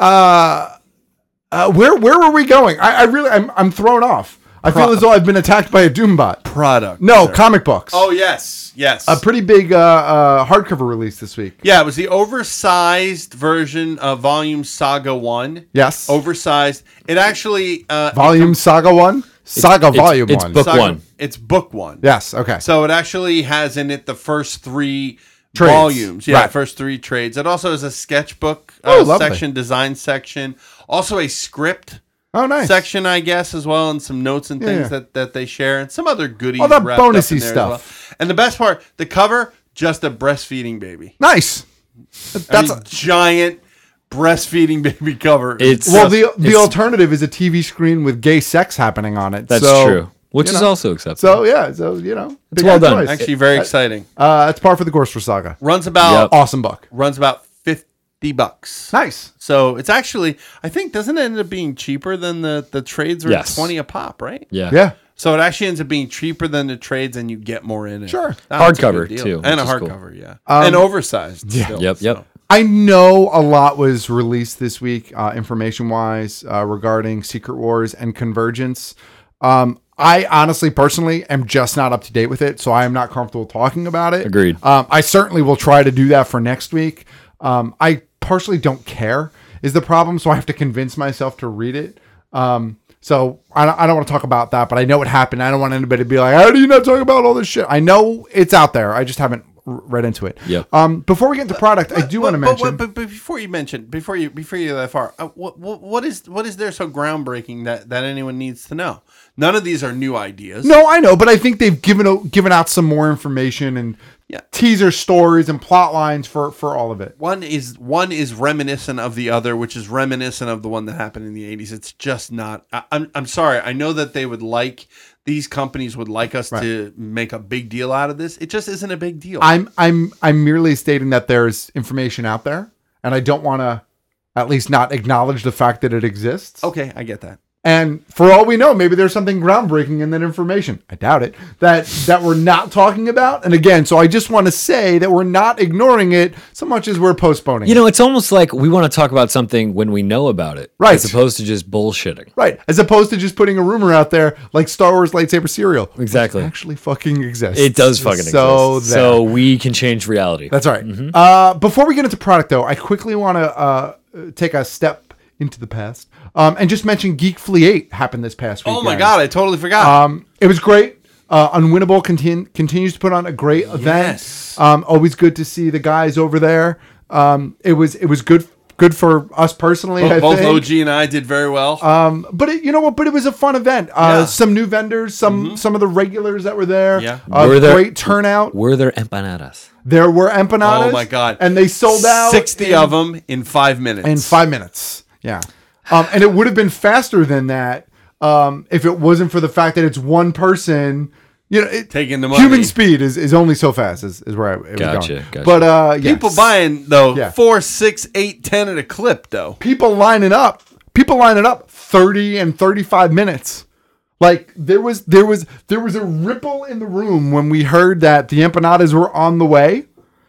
Uh, uh, where where were we going? I, I really I'm I'm thrown off. I Pro- feel as though I've been attacked by a Doombot. Product. No, sir. comic books. Oh yes, yes. A pretty big uh, uh, hardcover release this week. Yeah, it was the oversized version of Volume Saga One. Yes. Oversized. It actually uh, Volume Saga One? Saga it's- Volume it's One. book Saga- one. It's book one. Yes, okay. So it actually has in it the first three Trades. volumes. Yeah, Right. first three trades. It also has a sketchbook Oh, uh, lovely. section, design section. Also a script Oh, nice. section, I guess, as well, and some notes and Yeah, things yeah. that, that they share, and some other goodies. All that wrapped up in bonusy there as stuff. well. And the best part, the cover, just a breastfeeding baby. Nice. That's That's a giant breastfeeding baby cover. It's well, the the it's- alternative is a T V screen with gay sex happening on it. That's So, true, which you is know. also acceptable. So yeah, so you know, It's big well ad done. choice. Actually, very Uh, exciting. Uh, it's par for the course for Saga. Runs about Yep. Awesome book. runs about fifty bucks. Nice. So it's actually, I think, doesn't it end up being cheaper than the the trades are Yes. twenty a pop, right? yeah, Yeah. So it actually ends up being cheaper than the trades, and you get more in it. Sure. That's a Hardcover, good deal. too, and a which is cool. hardcover, yeah, Um, and oversized. yeah. still, Yep, yep. so. I know a lot was released this week, uh, information wise, uh, regarding Secret Wars and Convergence. Um, I honestly, personally, am just not up to date with it, so I am not comfortable talking about it. Agreed. Um, I certainly will try to do that for next week. Um, I personally don't care, is the problem, so I have to convince myself to read it. Um, so I don't, I don't want to talk about that, but I know it happened. I don't want anybody to be like, how do you not talk about all this shit? I know it's out there. I just haven't r- read into it. Yep. Um, before we get into product, I do want to But- mention. But, but, but before you mention, before you before you go that far, uh, what, what what is what is there so groundbreaking that, that anyone needs to know? None of these are new ideas. No, I know, but I think they've given o- given out some more information and Yeah. teaser stories and plot lines for, for all of it. One is one is reminiscent of the other, which is reminiscent of the one that happened in the eighties. It's just not. I, I'm I'm sorry. I know that they would like these companies would like us Right. to make a big deal out of this. It just isn't a big deal. I'm I'm I'm merely stating that there's information out there, and I don't want to at least not acknowledge the fact that it exists. okay, I get that. And for all we know, maybe there's something groundbreaking in that information. I doubt it. That that we're not talking about. And again, so I just want to say that we're not ignoring it so much as we're postponing. You know, it's almost like we want to talk about something when we know about it, Right. As opposed to just bullshitting. Right. As opposed to just putting a rumor out there like Star Wars lightsaber cereal. which Exactly. actually fucking exists. It does fucking so exist. there. So we can change reality. That's right. Mm-hmm. Uh, before we get into product, though, I quickly want to uh, take a step into the past um, and just mention Geek Flea eight happened this past week. Oh my god, I totally forgot. Um, it was great. Uh, Unwinnable continu- continues to put on a great event. Yes. Um, always good to see the guys over there. Um, it was it was good good for us personally. Both, I both think. O G and I did very well. Um, but it, you know what? But it was a fun event. Uh, Yeah. Some new vendors, some Mhm. some of the regulars that were there. Yeah. Uh, Were there- great turnout. Were there empanadas? There were empanadas. Oh my god! And they sold out sixty in- of them in five minutes. in five minutes. Yeah, um, and it would have been faster than that um, if it wasn't for the fact that it's one person. You know, it, Taking the money. Human speed is, is only so fast. Is, is where I, it Gotcha, was going. gotcha. But uh, yes. People buying though Yeah. four, six, eight, ten at a clip though. people lining up. People lining up thirty and thirty-five minutes. Like there was there was there was a ripple in the room when we heard that the empanadas were on the way.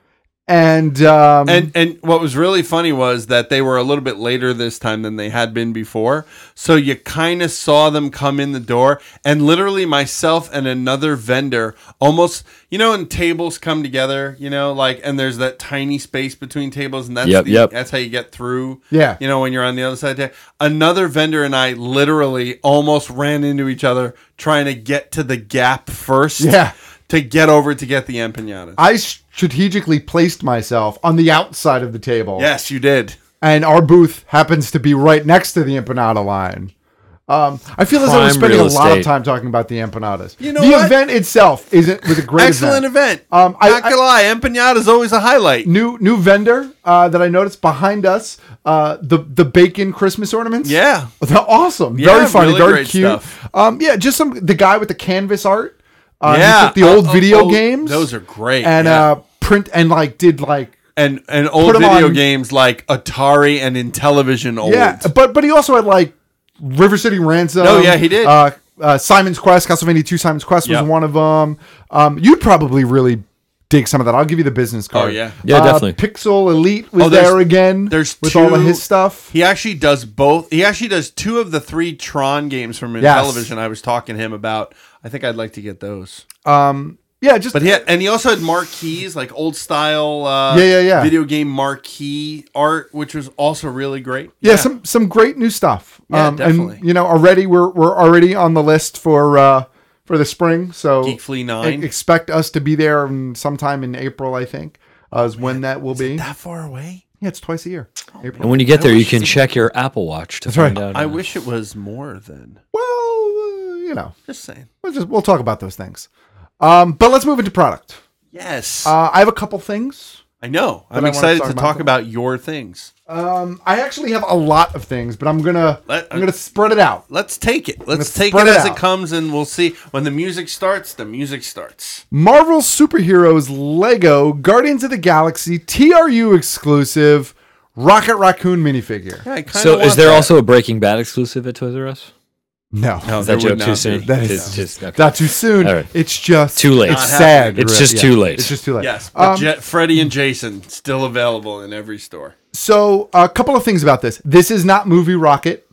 And um, And and what was really funny was that they were a little bit later this time than they had been before. So you kind of saw them come in the door, and literally myself and another vendor almost, you know, when tables come together, you know, like, and there's that tiny space between tables, and that's Yep, the, yep. that's how you get through. Yeah. You know, when you're on the other side of the table. Another vendor and I literally almost ran into each other trying to get to the gap first. Yeah. To get over to get the empanadas. I strategically placed myself on the outside of the table. Yes, you did. And our booth happens to be right next to the empanada line. Um, I feel as though we're Prime spending a real lot of estate. time talking about the empanadas. You know the what? event itself isn't was a great Excellent event. Um, I, Not gonna lie, empanada is always a highlight. new new vendor uh, that I noticed behind us, uh, the the bacon Christmas ornaments. Yeah. They're awesome. Yeah, Very funny. really very great cute. stuff. Um, yeah, just some the guy with the canvas art. Uh, he Yeah. took the old Oh, oh, video oh, games. those are great, And yeah. uh, print and like did like And and old Put 'em video on- games like Atari and Intellivision old. yeah, but but he also had like River City Ransom. Oh, yeah, he did. Uh, uh, Simon's Quest, Castlevania two Simon's Quest was Yep. one of them. Um, you'd probably really dig some of that. I'll give you the business card. Oh, yeah. Yeah, Uh, definitely. Pixel Elite was Oh, there's- there again. there's with all of two- his stuff. He actually does both. He actually does two of the three Tron games from Yes. Intellivision. I was talking to him about. I think I'd like to get those. Um, yeah, just But he had, and he also had marquees, like old style uh, Yeah, yeah, yeah. video game marquee art, which was also really great. yeah, some some great new stuff. Yeah, um, definitely. And you know, already we're we're already on the list for uh, for the spring. So Geek Flea nine. e- expect us to be there in, sometime in April. I think uh, is when that will be. that far away? Yeah, it's twice a year. April. And when you get there, you can check your Apple Watch to That's find right. out. I uh, wish it was more than. Well, uh, you know, Just saying. we'll just we'll talk about those things. Um, but let's move into product. Yes. Uh, I have a couple things. I know. But I'm I wanna excited talk to about talk them. about your things. Um, I actually have a lot of things, but I'm gonna Let- I'm gonna spread it out. Let's take it. Let's Let's take spread it it as out. it comes, and we'll see. When the music starts, the music starts. Marvel Superheroes Lego Guardians of the Galaxy T R U exclusive Rocket Raccoon minifigure. Yeah, I kinda So, is want there that. also a Breaking Bad exclusive at Toys R Us? No, No, Is there that would joke not too be. soon? That is Just- just- okay. not too soon. All right. It's just Too late. It's Not sad. happening. It's really. just too late. It's just too late. Yes, but Um, Jet, Freddy and Jason still available in every store. So a couple of things about this. This is not movie Rocket.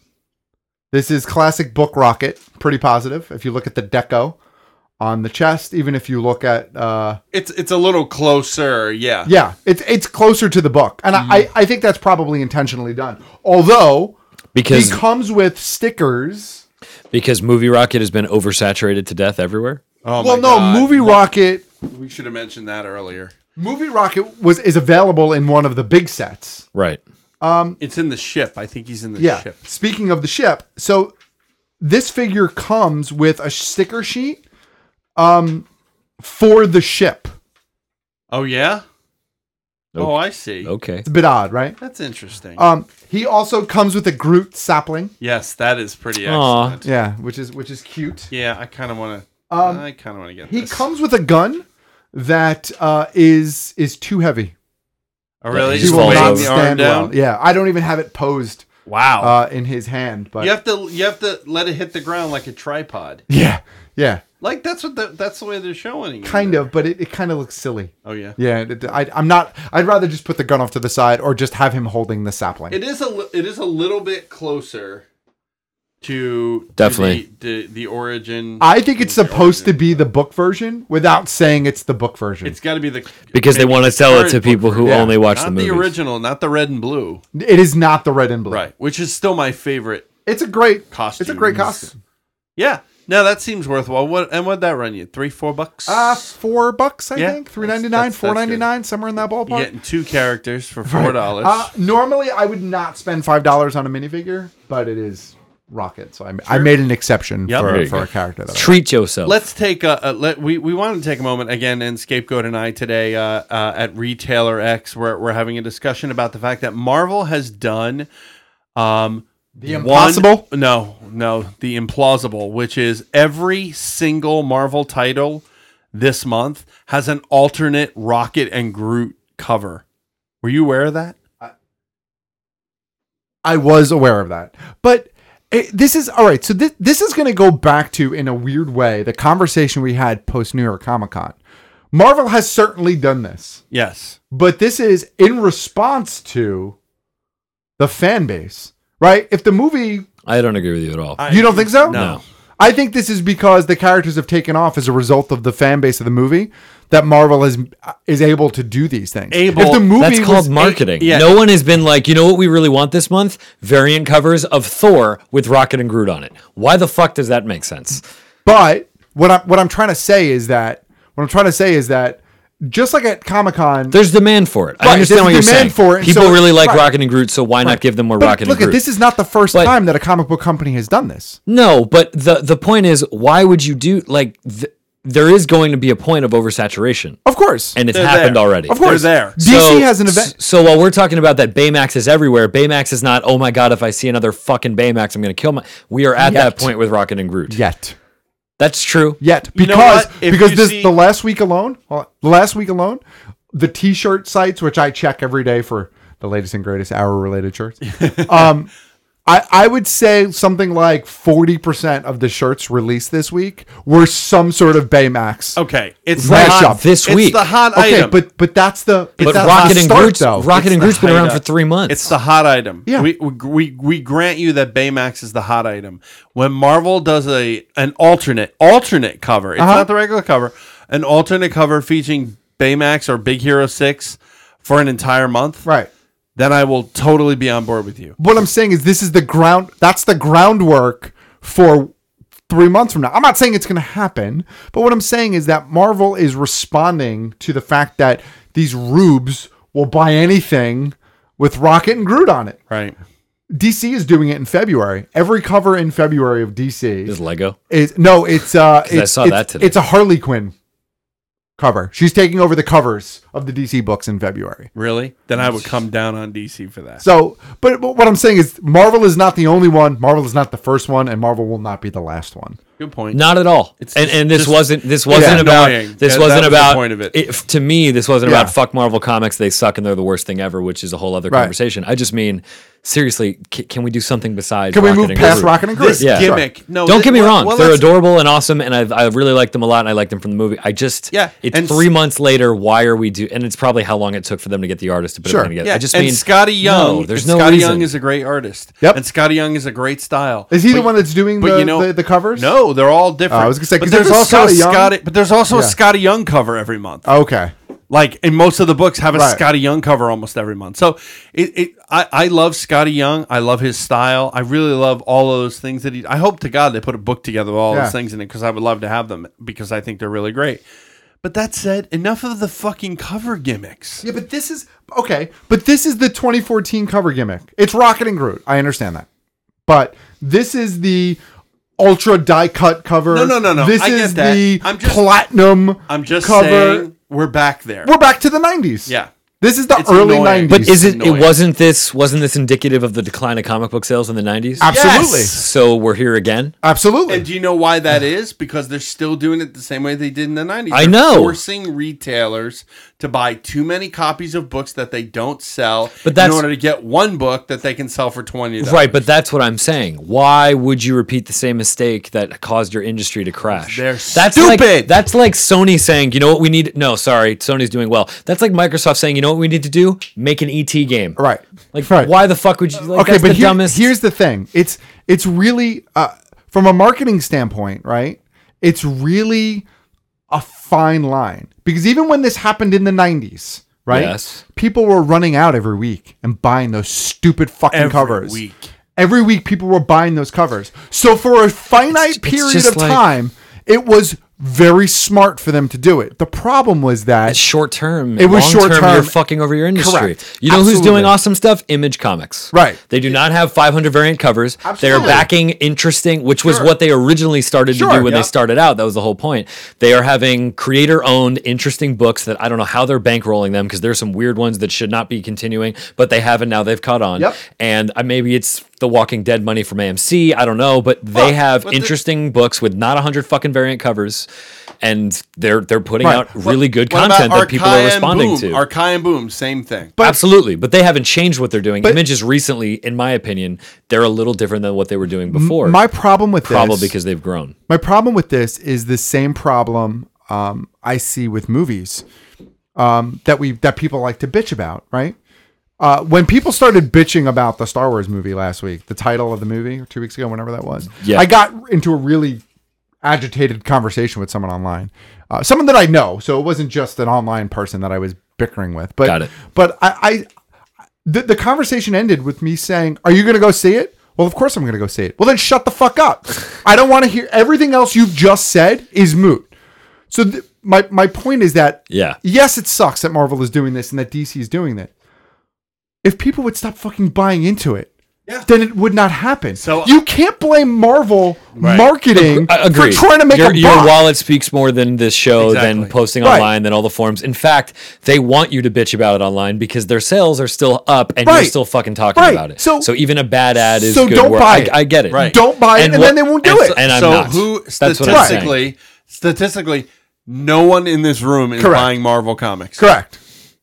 This is classic book Rocket. Pretty positive. If you look at the deco on the chest, even if you look at uh, It's it's a little closer, yeah. yeah, it's it's closer to the book, and I I think that's probably intentionally done. Although Because he comes with stickers. because Movie Rocket has been oversaturated to death everywhere. Oh well, my no, God. movie Rocket. We should have mentioned that earlier. Movie Rocket was is available in one of the big sets. Right. Um, It's in the ship. I think he's in the yeah. ship. Speaking of the ship, so this figure comes with a sticker sheet, um, for the ship. Oh yeah. Okay. Oh, I see. Okay. It's a bit odd, right? That's interesting. Um, he also comes with a Groot sapling. yes, that is pretty Aw. excellent. Yeah, which is which is cute. Yeah, I kind of want to. Um, I kind of want to get He this. comes with a gun that uh, is is too heavy. Oh really? He He just will falls not over. the arm stand down. well. Yeah, I don't even have it posed Wow. uh, in his hand, but you have to you have to let it hit the ground like a tripod. yeah, yeah, Like that's what the, that's the way they're showing it. kind of. But it, it kind of looks silly. Oh yeah. Yeah, it, I, I'm not. I'd rather just put the gun off to the side or just have him holding the sapling. It is a li- it is a little bit closer to to Definitely. the, the, the origin. I think it's the supposed to origin. be the book version without saying it's the book version. It's got to be the Because they maybe want to the sell it current to book people who Yeah. only watch not the the, movies. original, not the red and blue. It is not the red and blue. Right, which is still my favorite. It's a great Costumes. It's a great costume. Yeah. No, that seems worthwhile. What and what'd that run you? Three, four bucks? Uh, four bucks, I Yeah, think. Three that's- ninety nine, that's- four that's ninety nine, somewhere in that ballpark. You're getting two characters for four dollars. Uh, normally, I would not spend five dollars on a minifigure, but it is Rocket, so I, I made an exception Yep. There for, you for go. a character. That I Treat yourself. Let's take a, a let we we wanted to take a moment again, and Scapegoat and I today uh, uh, at Retailer X, we're we're having a discussion about the fact that Marvel has done um The impossible? one- no, no, the implausible, which is every single Marvel title this month has an alternate Rocket and Groot cover. Were you aware of that? I was aware of that. But it, this is all right. So this, this is going to go back to, in a weird way, the conversation we had post New York Comic Con. Marvel has certainly done this. Yes. But this is in response to the fan base, right? If the movie. I don't agree with you at all. You don't think so? No. I think this is because the characters have taken off as a result of the fan base of the movie that Marvel is is able to do these things. Able, if the movie That's called was, marketing. yeah. No one has been like, you know what we really want this month? Variant covers of Thor with Rocket and Groot on it. Why the fuck does that make sense? But what I'm what I'm trying to say is that what I'm trying to say is that just like at Comic Con, There's demand for it. I Right, understand there's what you're demand saying. for it, and People so- really like right. Rocket and Groot, so why not Right. give them more but Rocket look and at Groot? this is not the first But- time that a comic book company has done this. No, but the the point is, why would you do like? Th- there is going to be a point of oversaturation, Of course, and it's They're happened there. already. of course, They're there. D C has an event. So while we're talking about that Baymax is everywhere, Baymax is not, oh my God, if I see another fucking Baymax, I'm going to kill my... We are at Yet. that point with Rocket and Groot. Yet, That's true. yet, You know because what? If because you this see- the last week alone, well, the last week alone, the T-shirt sites, which I check every day for the latest and greatest hour-related shirts, um, I I would say something like forty percent of the shirts released this week were some sort of Baymax. Okay, it's Right. the hot, Mashup. This it's week. the hot Okay, item. but but that's the But it's that's Rocket the and start, Groot's, though. Rocket It's and the Groot's been around height for of- three months. It's the hot item. Yeah. We, we we grant you that Baymax is the hot item. When Marvel does a an alternate alternate cover, it's Uh-huh. not the regular cover, an alternate cover featuring Baymax or Big Hero six for an entire month, right. then I will totally be on board with you. What I'm saying is this is the ground. That's the groundwork for three months from now. I'm not saying it's going to happen, but what I'm saying is that Marvel is responding to the fact that these rubes will buy anything with Rocket and Groot on it. Right. D C is doing it in February. Every cover in February of D C Is Lego? is no. It's uh. 'Cause I It's, saw it's, that today. It's a Harley Quinn cover. She's taking over the covers of the D C books in February. Really? Then I would come down on D C for that. So, but, but what I'm saying is, Marvel is not the only one. Marvel is not the first one, and Marvel will not be the last one. Good point. Not at all. It's and just- and this just- wasn't this wasn't Yeah, about annoying. this That- wasn't that was the about point of it. To me, this wasn't Yeah. about fuck Marvel Comics. They suck and they're the worst thing ever, which is a whole other Right. conversation. I just mean seriously, c- can we do something besides? Can we Rocket move and past Groot? Rocket and Groot? This Yeah. gimmick. No, Don't th- get me well- wrong; well, they're let's- adorable and awesome, and I I really like them a lot, and I like them from the movie. I just Yeah, it's and three s- months later. Why are we do? And it's probably how long it took for them to get the artist to put Sure. everything together. Yeah, I just and mean Scotty Young. No, there's and no Scotty reason. Young is a great artist. Yep. And Scotty Young is a great style. Is he the But- one that's doing but the, you know- the the covers? No, they're all different. Oh, I was gonna say, 'cause but there's there's also Scotty a Young. Scotty, but there's also Yeah. a Scotty Young cover every month. Okay. Like in most of the books, have a Right. Scotty Young cover almost every month. So it, it I, I love Scotty Young. I love his style. I really love all of those things that he. I hope to God they put a book together with all Yeah. those things in it because I would love to have them because I think they're really great. But that said, enough of the fucking cover gimmicks. Yeah, but this is okay. But this is the twenty fourteen cover gimmick. It's Rocket and Groot. I understand that, but this is the ultra die cut cover. No, no, no, no. This I get is that. the I'm just- platinum. I'm just cover. saying we're back there. We're back to the nineties. Yeah. This is the It's early annoying. nineties. But is it? annoying. It wasn't this. Wasn't this indicative of the decline of comic book sales in the nineties? Absolutely. Yes. So we're here again. Absolutely. And do you know why that is? Because they're still doing it the same way they did in the nineties. I They're know. Forcing retailers to buy too many copies of books that they don't sell But that's- in order to get one book that they can sell for twenty dollars. Right, but that's what I'm saying. Why would you repeat the same mistake that caused your industry to crash? They're that's stupid. Like, that's like Sony saying, you know what we need? No, sorry, Sony's doing well. That's like Microsoft saying, you know what we need to do? Make an E T game. Right. Like, Right. why the fuck would you? Like, okay, that's but the here- dumbest. here's the thing. It's it's really uh, from a marketing standpoint, right? It's really a fine line because even when this happened in the nineties, right? Yes. People were running out every week and buying those stupid fucking Every covers week. Every week, people were buying those covers. So for a finite It's- it's period just of like- time, it was very smart for them to do it. The problem was that It's short term. It was Long short term. You're fucking over your industry. Correct. You know who's Absolutely. doing awesome stuff? Image Comics. Right. They do not have five hundred variant covers. They are Absolutely. backing interesting, which was Sure. what they originally started to Sure, do when yep. they started out. That was the whole point. They are having creator owned, interesting books that I don't know how they're bankrolling them because there's some weird ones that should not be continuing, but they haven't now. They've caught on. Yep. And uh, maybe it's the Walking Dead money from A M C. I don't know, but they Well, have but the- interesting books with not one hundred fucking variant covers. And they're they're putting Right. out really good What content about that people Arkai are and responding Boom? to. Arkai and Boom, same thing. Absolutely, but they haven't changed what they're doing. But- Images recently, in my opinion, they're a little different than what they were doing before. my problem with probably this, because they've grown. My problem with this is the same problem um, I see with movies um, that we that people like to bitch about, right? Uh, when people started bitching about the Star Wars movie last week, the title of the movie, or two weeks ago, whenever that was, Yeah. I got into a really agitated conversation with someone online, uh, someone that I know. So it wasn't just an online person that I was bickering with. But Got it. But I, I the, the conversation ended with me saying, "Are you going to go see it?" Well, of course I'm going to go see it. Well, then shut the fuck up. I don't want to hear everything else you've just said is moot. So th- my my point is that Yeah. yes, it sucks that Marvel is doing this and that D C is doing that. If people would stop fucking buying into it, Yeah. then it would not happen. So- you can't blame Marvel Right. marketing I agree. for trying to make your, a your buck. wallet speaks more than this show, Exactly. than posting Right. online, than all the forums. In fact, they want you to bitch about it online because their sales are still up and you're Right. still fucking talking Right. about it. So- So, even a bad ad is so good don't work. buy I, it. I get it. Right. Don't buy it, and, what- then they won't do And it. so, And I'm so not. who That's what I'm saying. statistically, statistically, no one in this room is Correct. buying Marvel comics. Correct.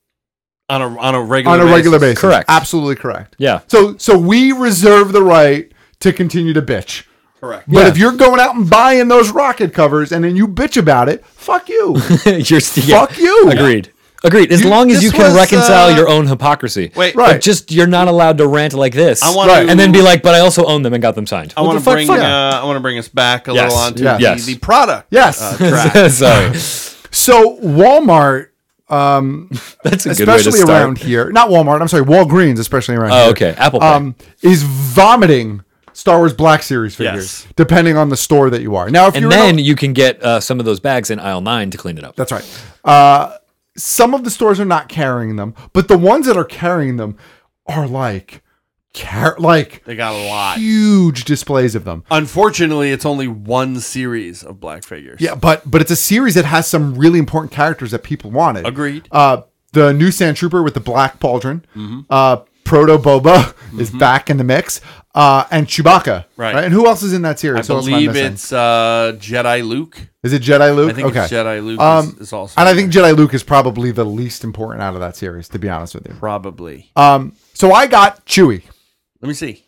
On a on a regular On a basis. regular basis. Correct. Absolutely correct. Yeah. So so we reserve the right to continue to bitch. Correct. But Yeah. if you're going out and buying those rocket covers and then you bitch about it, fuck you. You're st- yeah. Fuck you. Agreed. Agreed. As You- long as this you can was, reconcile uh, your own hypocrisy. Wait. But Right. just you're not allowed to rant like this. I wanna- and then be like, but I also own them and got them signed. I What want the to fuck? bring Fuck. uh, I want to bring us back a Yes. little onto Yes. the, Yes. the product. Yes. uh, track. Sorry. So Walmart, um, That's a good way to especially start. around here, not Walmart, I'm sorry, Walgreens, especially around Oh, here. okay. Apple Pay. Um, is vomiting Star Wars Black Series figures, Yes. depending on the store that you are. Now, if And you're then in a- you can get uh, some of those bags in aisle nine to clean it up. that's right. Uh, some of the stores are not carrying them, but the ones that are carrying them are like, car- like They got a lot. huge displays of them. Unfortunately, it's only one series of black figures. Yeah, but but it's a series that has some really important characters that people wanted. Agreed. Uh, the new Sand Trooper with the black pauldron, Mm-hmm. uh, Proto Boba is back in the mix, uh, and Chewbacca. Right. And who else is in that series? I Who else am believe missing? it's uh, Jedi Luke. Is it Jedi Luke? I think okay. it's Jedi Luke Um, is, is also. and I in think there. Jedi Luke is probably the least important out of that series, to be honest with you. probably. Um, so I got Chewie. Let me see.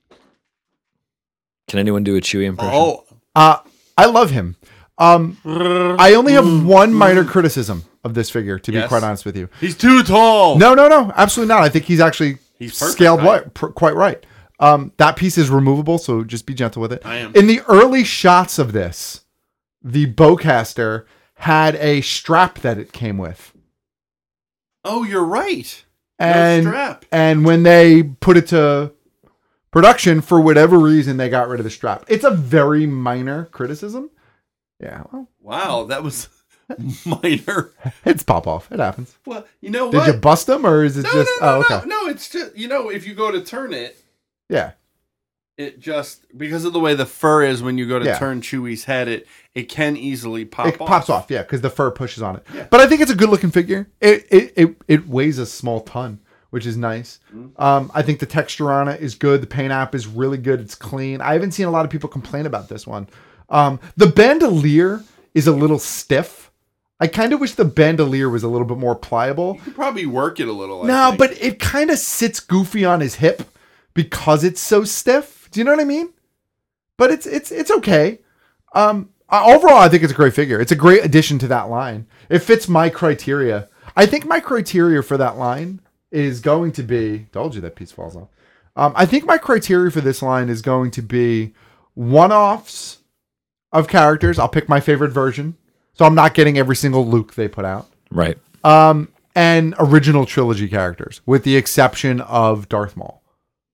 Can anyone do a Chewie impression? Oh, Uh, I love him. Um, I only have one minor criticism of this figure, to be Yes. quite honest with you. he's too tall. No, no, no, absolutely not. I think he's actually He's perfect, scaled right? right, pr- quite right. Um, that piece is removable, so just be gentle with it. I am. In the early shots of this, the bowcaster had a strap that it came with, Oh, you're right. and no strap. and when they put it to production, for whatever reason, they got rid of the strap. It's a very minor criticism. Yeah, well, Wow, that was minor. it's pop off. It happens. Well, you know Did what? you bust them, or is it no, just? no, no, oh, no, okay. no. It's just you know if you go to turn it, Yeah. it just because of the way the fur is when you go to Yeah. turn Chewie's head, it it can easily pop It off. pops off, yeah, because the fur pushes on it. Yeah. But I think it's a good looking figure. It, it it it weighs a small ton, which is nice. Um, I think the texture on it is good. The paint app is really good. It's clean. I haven't seen a lot of people complain about this one. Um, the bandolier is a little stiff. I kind of wish the bandolier was a little bit more pliable. You could probably work it a little. I No, think. but it kind of sits goofy on his hip because it's so stiff. Do you know what I mean? But it's it's it's okay. Um, uh, overall, I think it's a great figure. It's a great addition to that line. It fits my criteria. I think my criteria for that line is going to be. Told you that piece falls off. Um, I think my criteria for this line is going to be one-offs of characters. I'll pick my favorite version, so I'm not getting every single Luke they put out. Right. Um, and original trilogy characters, with the exception of Darth Maul.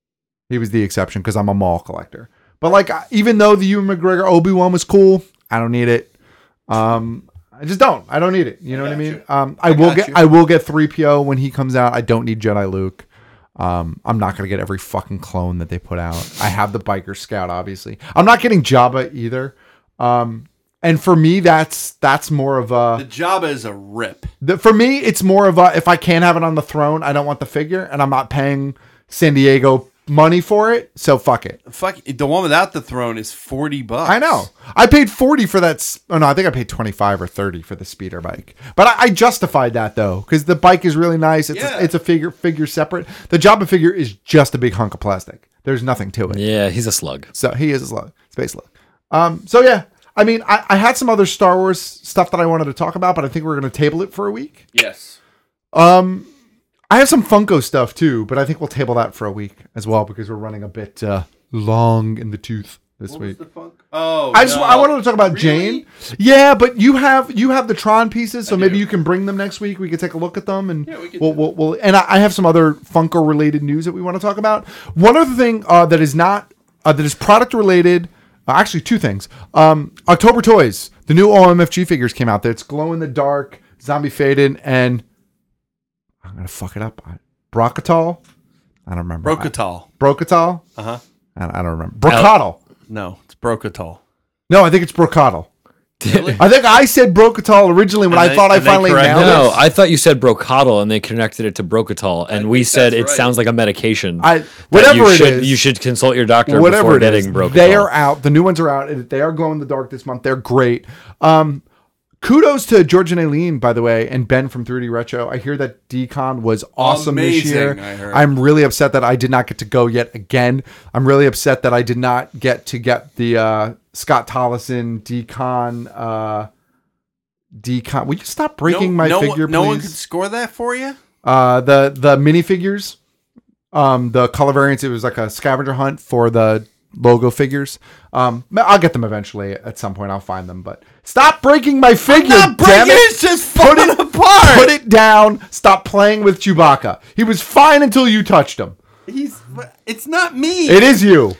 He was the exception because I'm a mall collector. But like, even though the Ewan McGregor Obi-Wan was cool, I don't need it. Um, I just don't. I don't need it. You know what I mean? Um, I, I will get. You. I will get three P O when he comes out. I don't need Jedi Luke. Um, I'm not gonna get every fucking clone that they put out. I have the Biker Scout, obviously. I'm not getting Jabba either. Um, and for me, that's that's more of a. The Jabba is a rip. The, for me, it's more of a. If I can't have it on the throne, I don't want the figure, and I'm not paying San Diego money for it, so fuck it. Fuck the one without the throne is forty bucks. I know. I paid forty for that. Oh no, I think I paid twenty-five or thirty for the speeder bike. But I, I justified that though, because the bike is really nice. It's yeah. a, it's a figure figure separate. The Jabba figure is just a big hunk of plastic. There's nothing to it. Yeah, he's a slug. So he is a slug, space slug. Um. So yeah, I mean, I, I had some other Star Wars stuff that I wanted to talk about, but I think we're going to table it for a week. Yes. Um. I have some Funko stuff too, but I think we'll table that for a week as well because we're running a bit uh, long in the tooth this what week. Was the fun- oh, I just no. I wanted to talk about really? Jane. Yeah, but you have you have the Tron pieces, so I maybe do. you can bring them next week. We can take a look at them, and yeah, we can we'll, we'll, we'll and I, I have some other Funko related news that we want to talk about. One other thing uh, that is not uh, that is product related. Uh, actually, two things. Um, October Toys, the new O M F G figures came out. There, it's glow in the dark, zombie faded, and I'm gonna fuck it up. I, Brocatal? I don't remember. Brocatal. I, Brocatal? Uh-huh. I, I don't remember. Brocatal. No, it's Brocatal. No, I think it's Brocatal. Really? I think I said Brocatal originally when and I they, thought I finally nailed it. No, I thought you said Brocatal and they connected it to Brocatal, and I we said it right. sounds like a medication. I whatever you it should, is, you should consult your doctor whatever before it getting is, Brocatal. They are out. The new ones are out. They are glow in the dark this month. They're great. Um, Kudos to George and Aileen, by the way, and Ben from three D Retro. I hear that D-Con was awesome Amazing, this year. I heard. I'm really upset that I did not get to go yet again. I'm really upset that I did not get to get the uh, Scott Tollison D-Con. Uh, D-Con. Will you stop breaking no, my no, figure, no please? No one could score that for you? Uh, the, the minifigures, um, the color variants, it was like a scavenger hunt for the logo figures. Um, I'll get them eventually at some point. I'll find them, but stop breaking my figure. I'm not breaking damn it. It's just falling it, apart. Put it down. Stop playing with Chewbacca. He was fine until you touched him. He's. It's not me. It is you.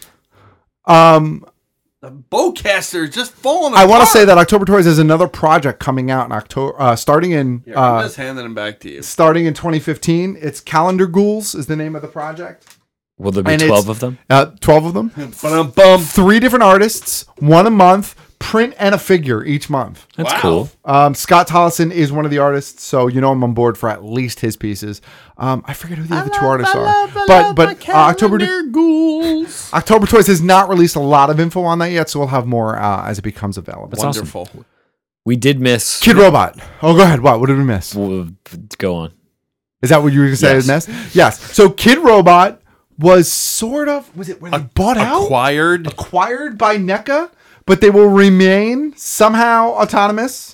Um, the bowcaster is just falling apart. I want to say that October Toys has another project coming out in October, uh, starting in. Yeah, I'm uh, just handing them back to you. Starting in twenty fifteen. It's Calendar Ghouls is the name of the project. Will there be and twelve of them? Uh, twelve of them. Ba-dum-bum. Three different artists, one a month, print and a figure each month. That's wow. cool. Um, Scott Tollison is one of the artists, so you know I'm on board for at least his pieces. Um, I forget who the I other love, two artists I are, love, I but love but uh, October Ghouls. October Toys has not released a lot of info on that yet, so we'll have more uh, as it becomes available. That's wonderful. Awesome. We did miss Kid Robot. Oh, go ahead. What? What did we miss? We'll, go on. Is that what you were going to say? Yes. Missed? Yes. So Kid Robot was sort of was it were they a- bought out acquired acquired by NECA, but they will remain somehow autonomous.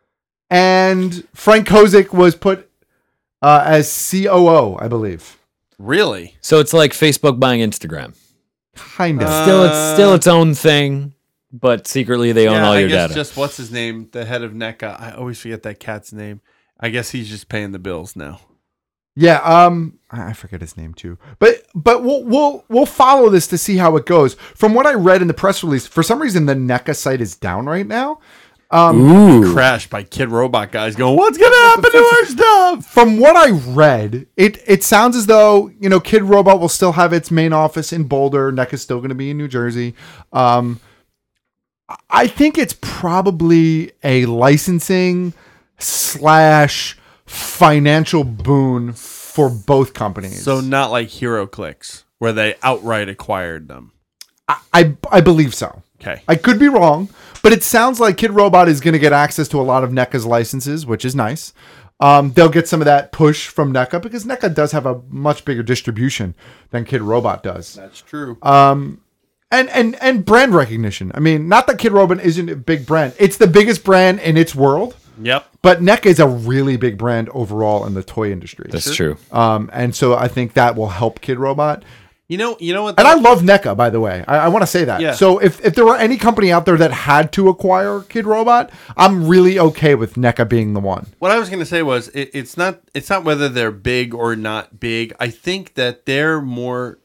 And Frank Kozik was put uh, as C O O, I believe. Really? So it's like Facebook buying Instagram. Kind of. Uh, still, it's still its own thing, but secretly they own yeah, all I your guess data. Just what's his name? The head of NECA. I always forget that cat's name. I guess he's just paying the bills now. Yeah, um, I forget his name too, but but we'll we'll we'll follow this to see how it goes. From what I read in the press release, for some reason the NECA site is down right now. Um, Ooh. Crashed by Kid Robot guys going, what's gonna happen to our stuff? From what I read, it it sounds as though you know Kid Robot will still have its main office in Boulder. NECA's still going to be in New Jersey. Um, I think it's probably a licensing slash financial boon for both companies. So not like HeroClix, where they outright acquired them. I, I, I believe so. Okay. I could be wrong, but it sounds like Kid Robot is going to get access to a lot of NECA's licenses, which is nice. Um, they'll get some of that push from NECA because NECA does have a much bigger distribution than Kid Robot does. That's true. Um, and, and, and brand recognition. I mean, not that Kid Robot isn't a big brand. It's the biggest brand in its world. Yep. But NECA is a really big brand overall in the toy industry. That's true. Um, and so I think that will help Kid Robot. You know, you know what? And I love NECA, by the way. I, I want to say that. Yeah. So if, if there were any company out there that had to acquire Kid Robot, I'm really okay with NECA being the one. What I was going to say was it, it's not it's not whether they're big or not big. I think that they're more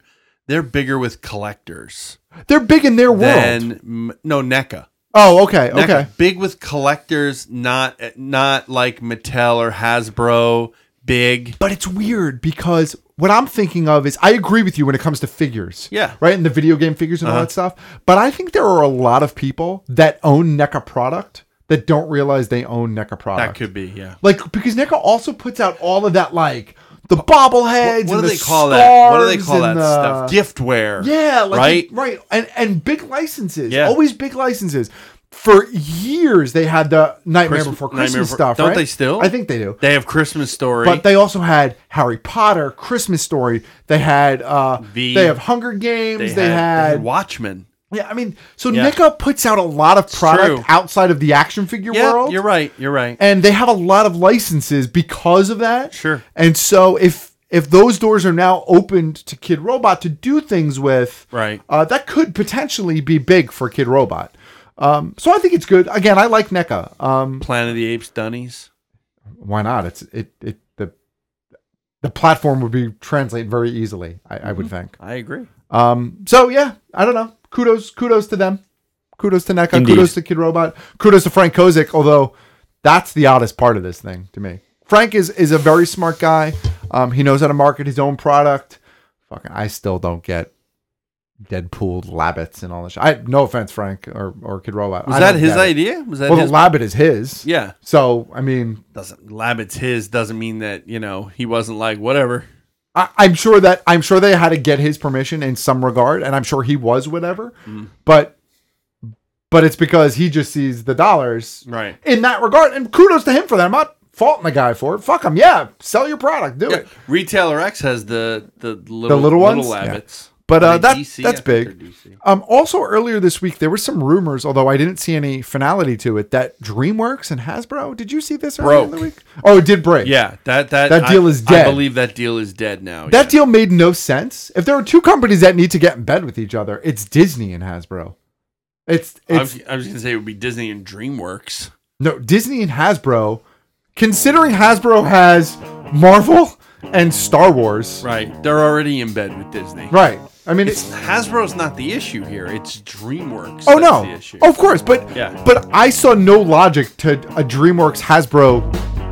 they're bigger with collectors. They're big in their world. Than, no, NECA. Oh, okay, NECA, okay. Big with collectors, not not like Mattel or Hasbro. Big. But it's weird because what I'm thinking of is I agree with you when it comes to figures. Yeah. Right? And the video game figures and uh-huh. all that stuff. But I think there are a lot of people that own NECA product that don't realize they own NECA product. That could be, yeah. Like, because NECA also puts out all of that, like, the bobbleheads. What, what and do the they call that? What do they call that the, stuff? Giftware. Yeah. Like, right? Right. And, and big licenses. Yeah. Always big licenses. For years, they had the Nightmare Christ- Before Christmas Nightmare Before- stuff, Don't right? they still? I think they do. They have Christmas Story. But they also had Harry Potter, Christmas Story. They had uh, V. They have Hunger Games. They, They, had, had, they had Watchmen. Yeah, I mean, so Yeah. NECA puts out a lot of product true. outside of the action figure Yeah, world. you're right. You're right. And they have a lot of licenses because of that. Sure. And so if if those doors are now opened to Kid Robot to do things with, Right. uh, that could potentially be big for Kid Robot. Um, so I think it's good. Again, I like NECA. Um, Planet of the Apes Dunnies. Why not? It's it it the the platform would be translated very easily. I, I would think. I agree. Um, so yeah, I don't know. Kudos, kudos to them. Kudos to NECA. Indeed. Kudos to Kid Robot. Kudos to Frank Kozik. Although that's the oddest part of this thing to me. Frank is is a very smart guy. Um, he knows how to market his own product. Fucking, I still don't get Deadpool Labbits and all this shit. I no offense, Frank or or Kid Robot. Was I that don't his get it. idea? Was that well, his? the Labbit is his. Yeah. So I mean, Doesn't Labbit's his doesn't mean that you know he wasn't like whatever. I, I'm sure that I'm sure they had to get his permission in some regard, and I'm sure he was whatever. Mm. But but it's because he just sees the dollars Right. in that regard, and kudos to him for that. I'm not faulting the guy for it. Fuck him. Yeah, sell your product. Do Yeah. it. Retailer X has the the little The little ones? Yeah. Labbits. But Are uh, they that D C? that's I think they're big. D C. Um, also earlier this week there were some rumors, although I didn't see any finality to it, that DreamWorks and Hasbro. Did you see this earlier in the Broke. week? Oh, it did break. Yeah, that that That deal I, is dead. I believe that deal is dead now. That yeah. deal made no sense. If there are two companies that need to get in bed with each other, it's Disney and Hasbro. It's I it's was, I was gonna say it would be Disney and DreamWorks. no Disney and Hasbro. Considering Hasbro has Marvel and Star Wars, Right, they're already in bed with Disney. right? I mean, It's, it's, Hasbro's not the issue here. It's DreamWorks. oh that's no, the issue. of course, but Yeah. but I saw no logic to a DreamWorks Hasbro.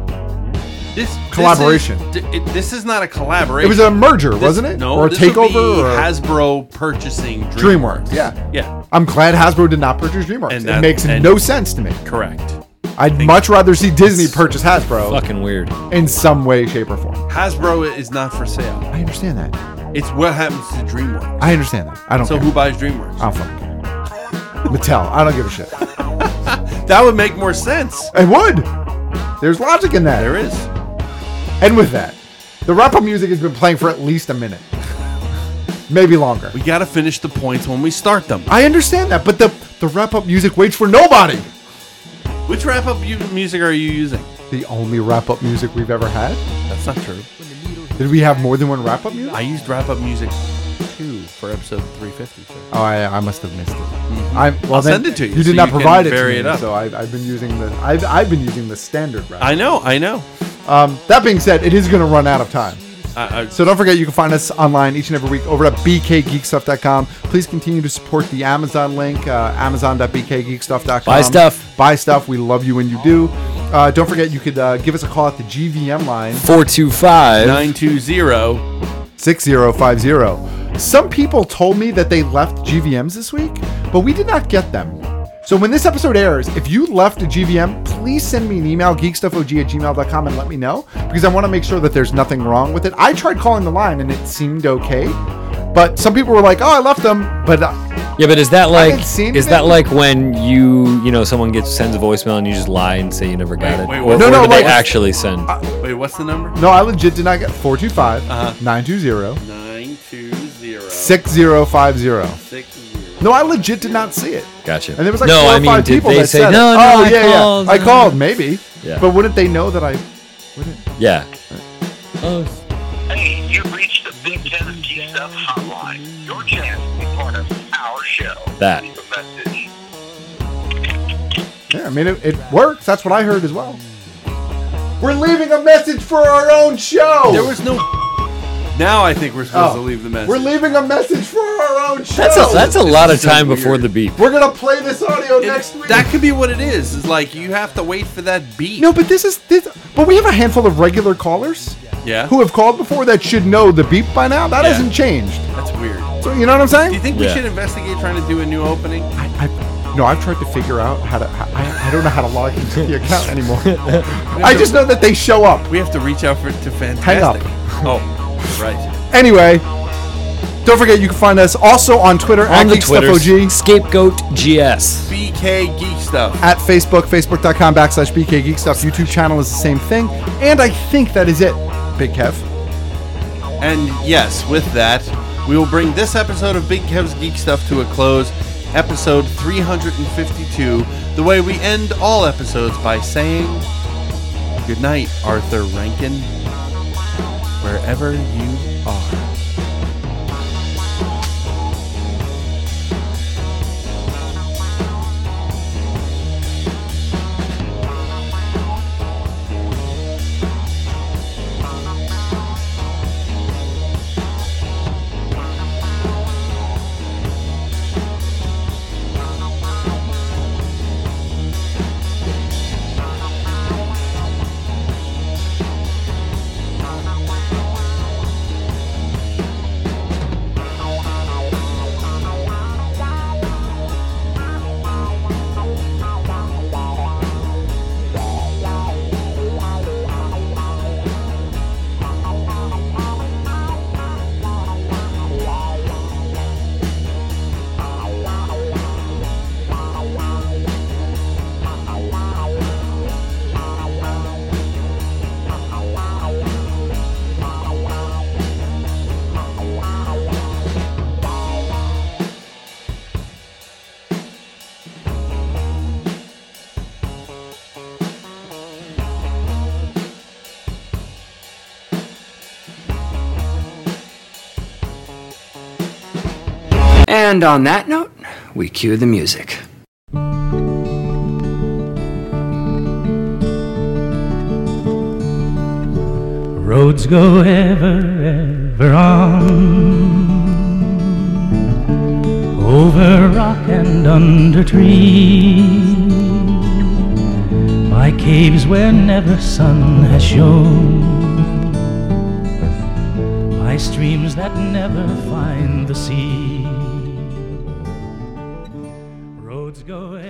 This Collaboration. This is, it, this is not a collaboration. It was a merger, This- wasn't it? No, or a this would takeover. be Or Hasbro purchasing DreamWorks. DreamWorks, yeah. yeah, I'm glad Hasbro did not purchase DreamWorks. And it that- makes and- no sense to me. correct. I'd much rather see Disney purchase Hasbro Fucking weird. in some way, shape, or form. Hasbro is not for sale. I understand that. It's what happens to DreamWorks. I understand that. I don't So care. who buys DreamWorks? I don't fucking care. Mattel. I don't give a shit. That would make more sense. It would. There's logic in that. There is. And with that, the wrap-up music has been playing for at least a minute. Maybe longer. We got to finish the points when we start them. I understand that, but the, the wrap-up music waits for nobody. Which wrap-up u- music are you using? The only wrap-up music we've ever had? That's not true. Did we have more than one wrap-up music? I used wrap-up music two for episode three fifty. Sir. Oh, I, I must have missed it. I, well, I'll then send it to you You so did not you can provide it to vary me, it up. so I, I've been using the I've, I've been using the standard wrap. I know, I know. Um, that being said, it is going to run out of time. I, I, So don't forget, you can find us online each and every week over at b k geek stuff dot com. Please continue to support the Amazon link, uh, amazon dot b k geek stuff dot com. Buy stuff. Buy stuff. We love you when you do. Uh, don't forget, you could uh, give us a call at the G V M line, four two five nine two zero six zero five zero. Some people told me that they left G V Ms this week, but we did not get them. So when this episode airs, if you left a G V M, please send me an email, geekstuffog at gmail dot com, and let me know, because I want to make sure that there's nothing wrong with it. I tried calling the line, and it seemed okay, but some people were like, oh, I left them, but... Uh, Yeah, but is that like didn't see is that anything. like when you you know someone gets sends a voicemail and you just lie and say you never got Wait, it? wait, or what- No, or no, did they like- actually send? Wait, what's the number? no, I legit did not get four two five, Uh-huh. nine two zero, nine two zero six zero five zero. six zero. No, I legit did not see it. Gotcha. And there was like no, four or I mean, five did people they that say said no? it. No, oh, I yeah, called. yeah. I called, maybe. Yeah. But wouldn't they know that I... Wouldn't? Yeah. Oh. Hey, you've reached the Big Ten Geek Stuff hotline. Your chance to be part of our show. That. Leave a message. Yeah, I mean, it, it works. That's what I heard as well. We're leaving a message for our own show. There was no Now I think we're supposed Oh, to leave the message. We're leaving a message for our own show. That's a that's a lot of so time weird. before the beep. We're gonna play this audio next week. That could be what it is. Is like you have to wait for that beat. No, but this is this. But we have a handful of regular callers. Yeah. Who have called before that should know the beep by now. That Yeah. hasn't changed. That's weird. So you know what I'm saying? Do you think we Yeah. should investigate trying to do a new opening? I, I, no, I've tried to figure out how to. I, I don't know how to log into the account anymore. I just know that they show up. We have to reach out for to Fantastic. Hang up. Oh, right. Anyway, don't forget you can find us also on Twitter On at the Geek Stuff Twitter, O G, Scapegoat G S. B K Geek Stuff. at Facebook, facebook.com backslash BK Geek Stuff. YouTube channel is the same thing. And I think that is it, Big Kev. And yes, with that, we will bring this episode of Big Kev's Geek Stuff to a close. Episode three hundred fifty-two. The way we end all episodes by saying, good night, Arthur Rankin, wherever you are. And on that note, we cue the music. Roads go ever, ever on, over rock and under tree, by caves where never sun has shone, by streams that never find the sea. Roads go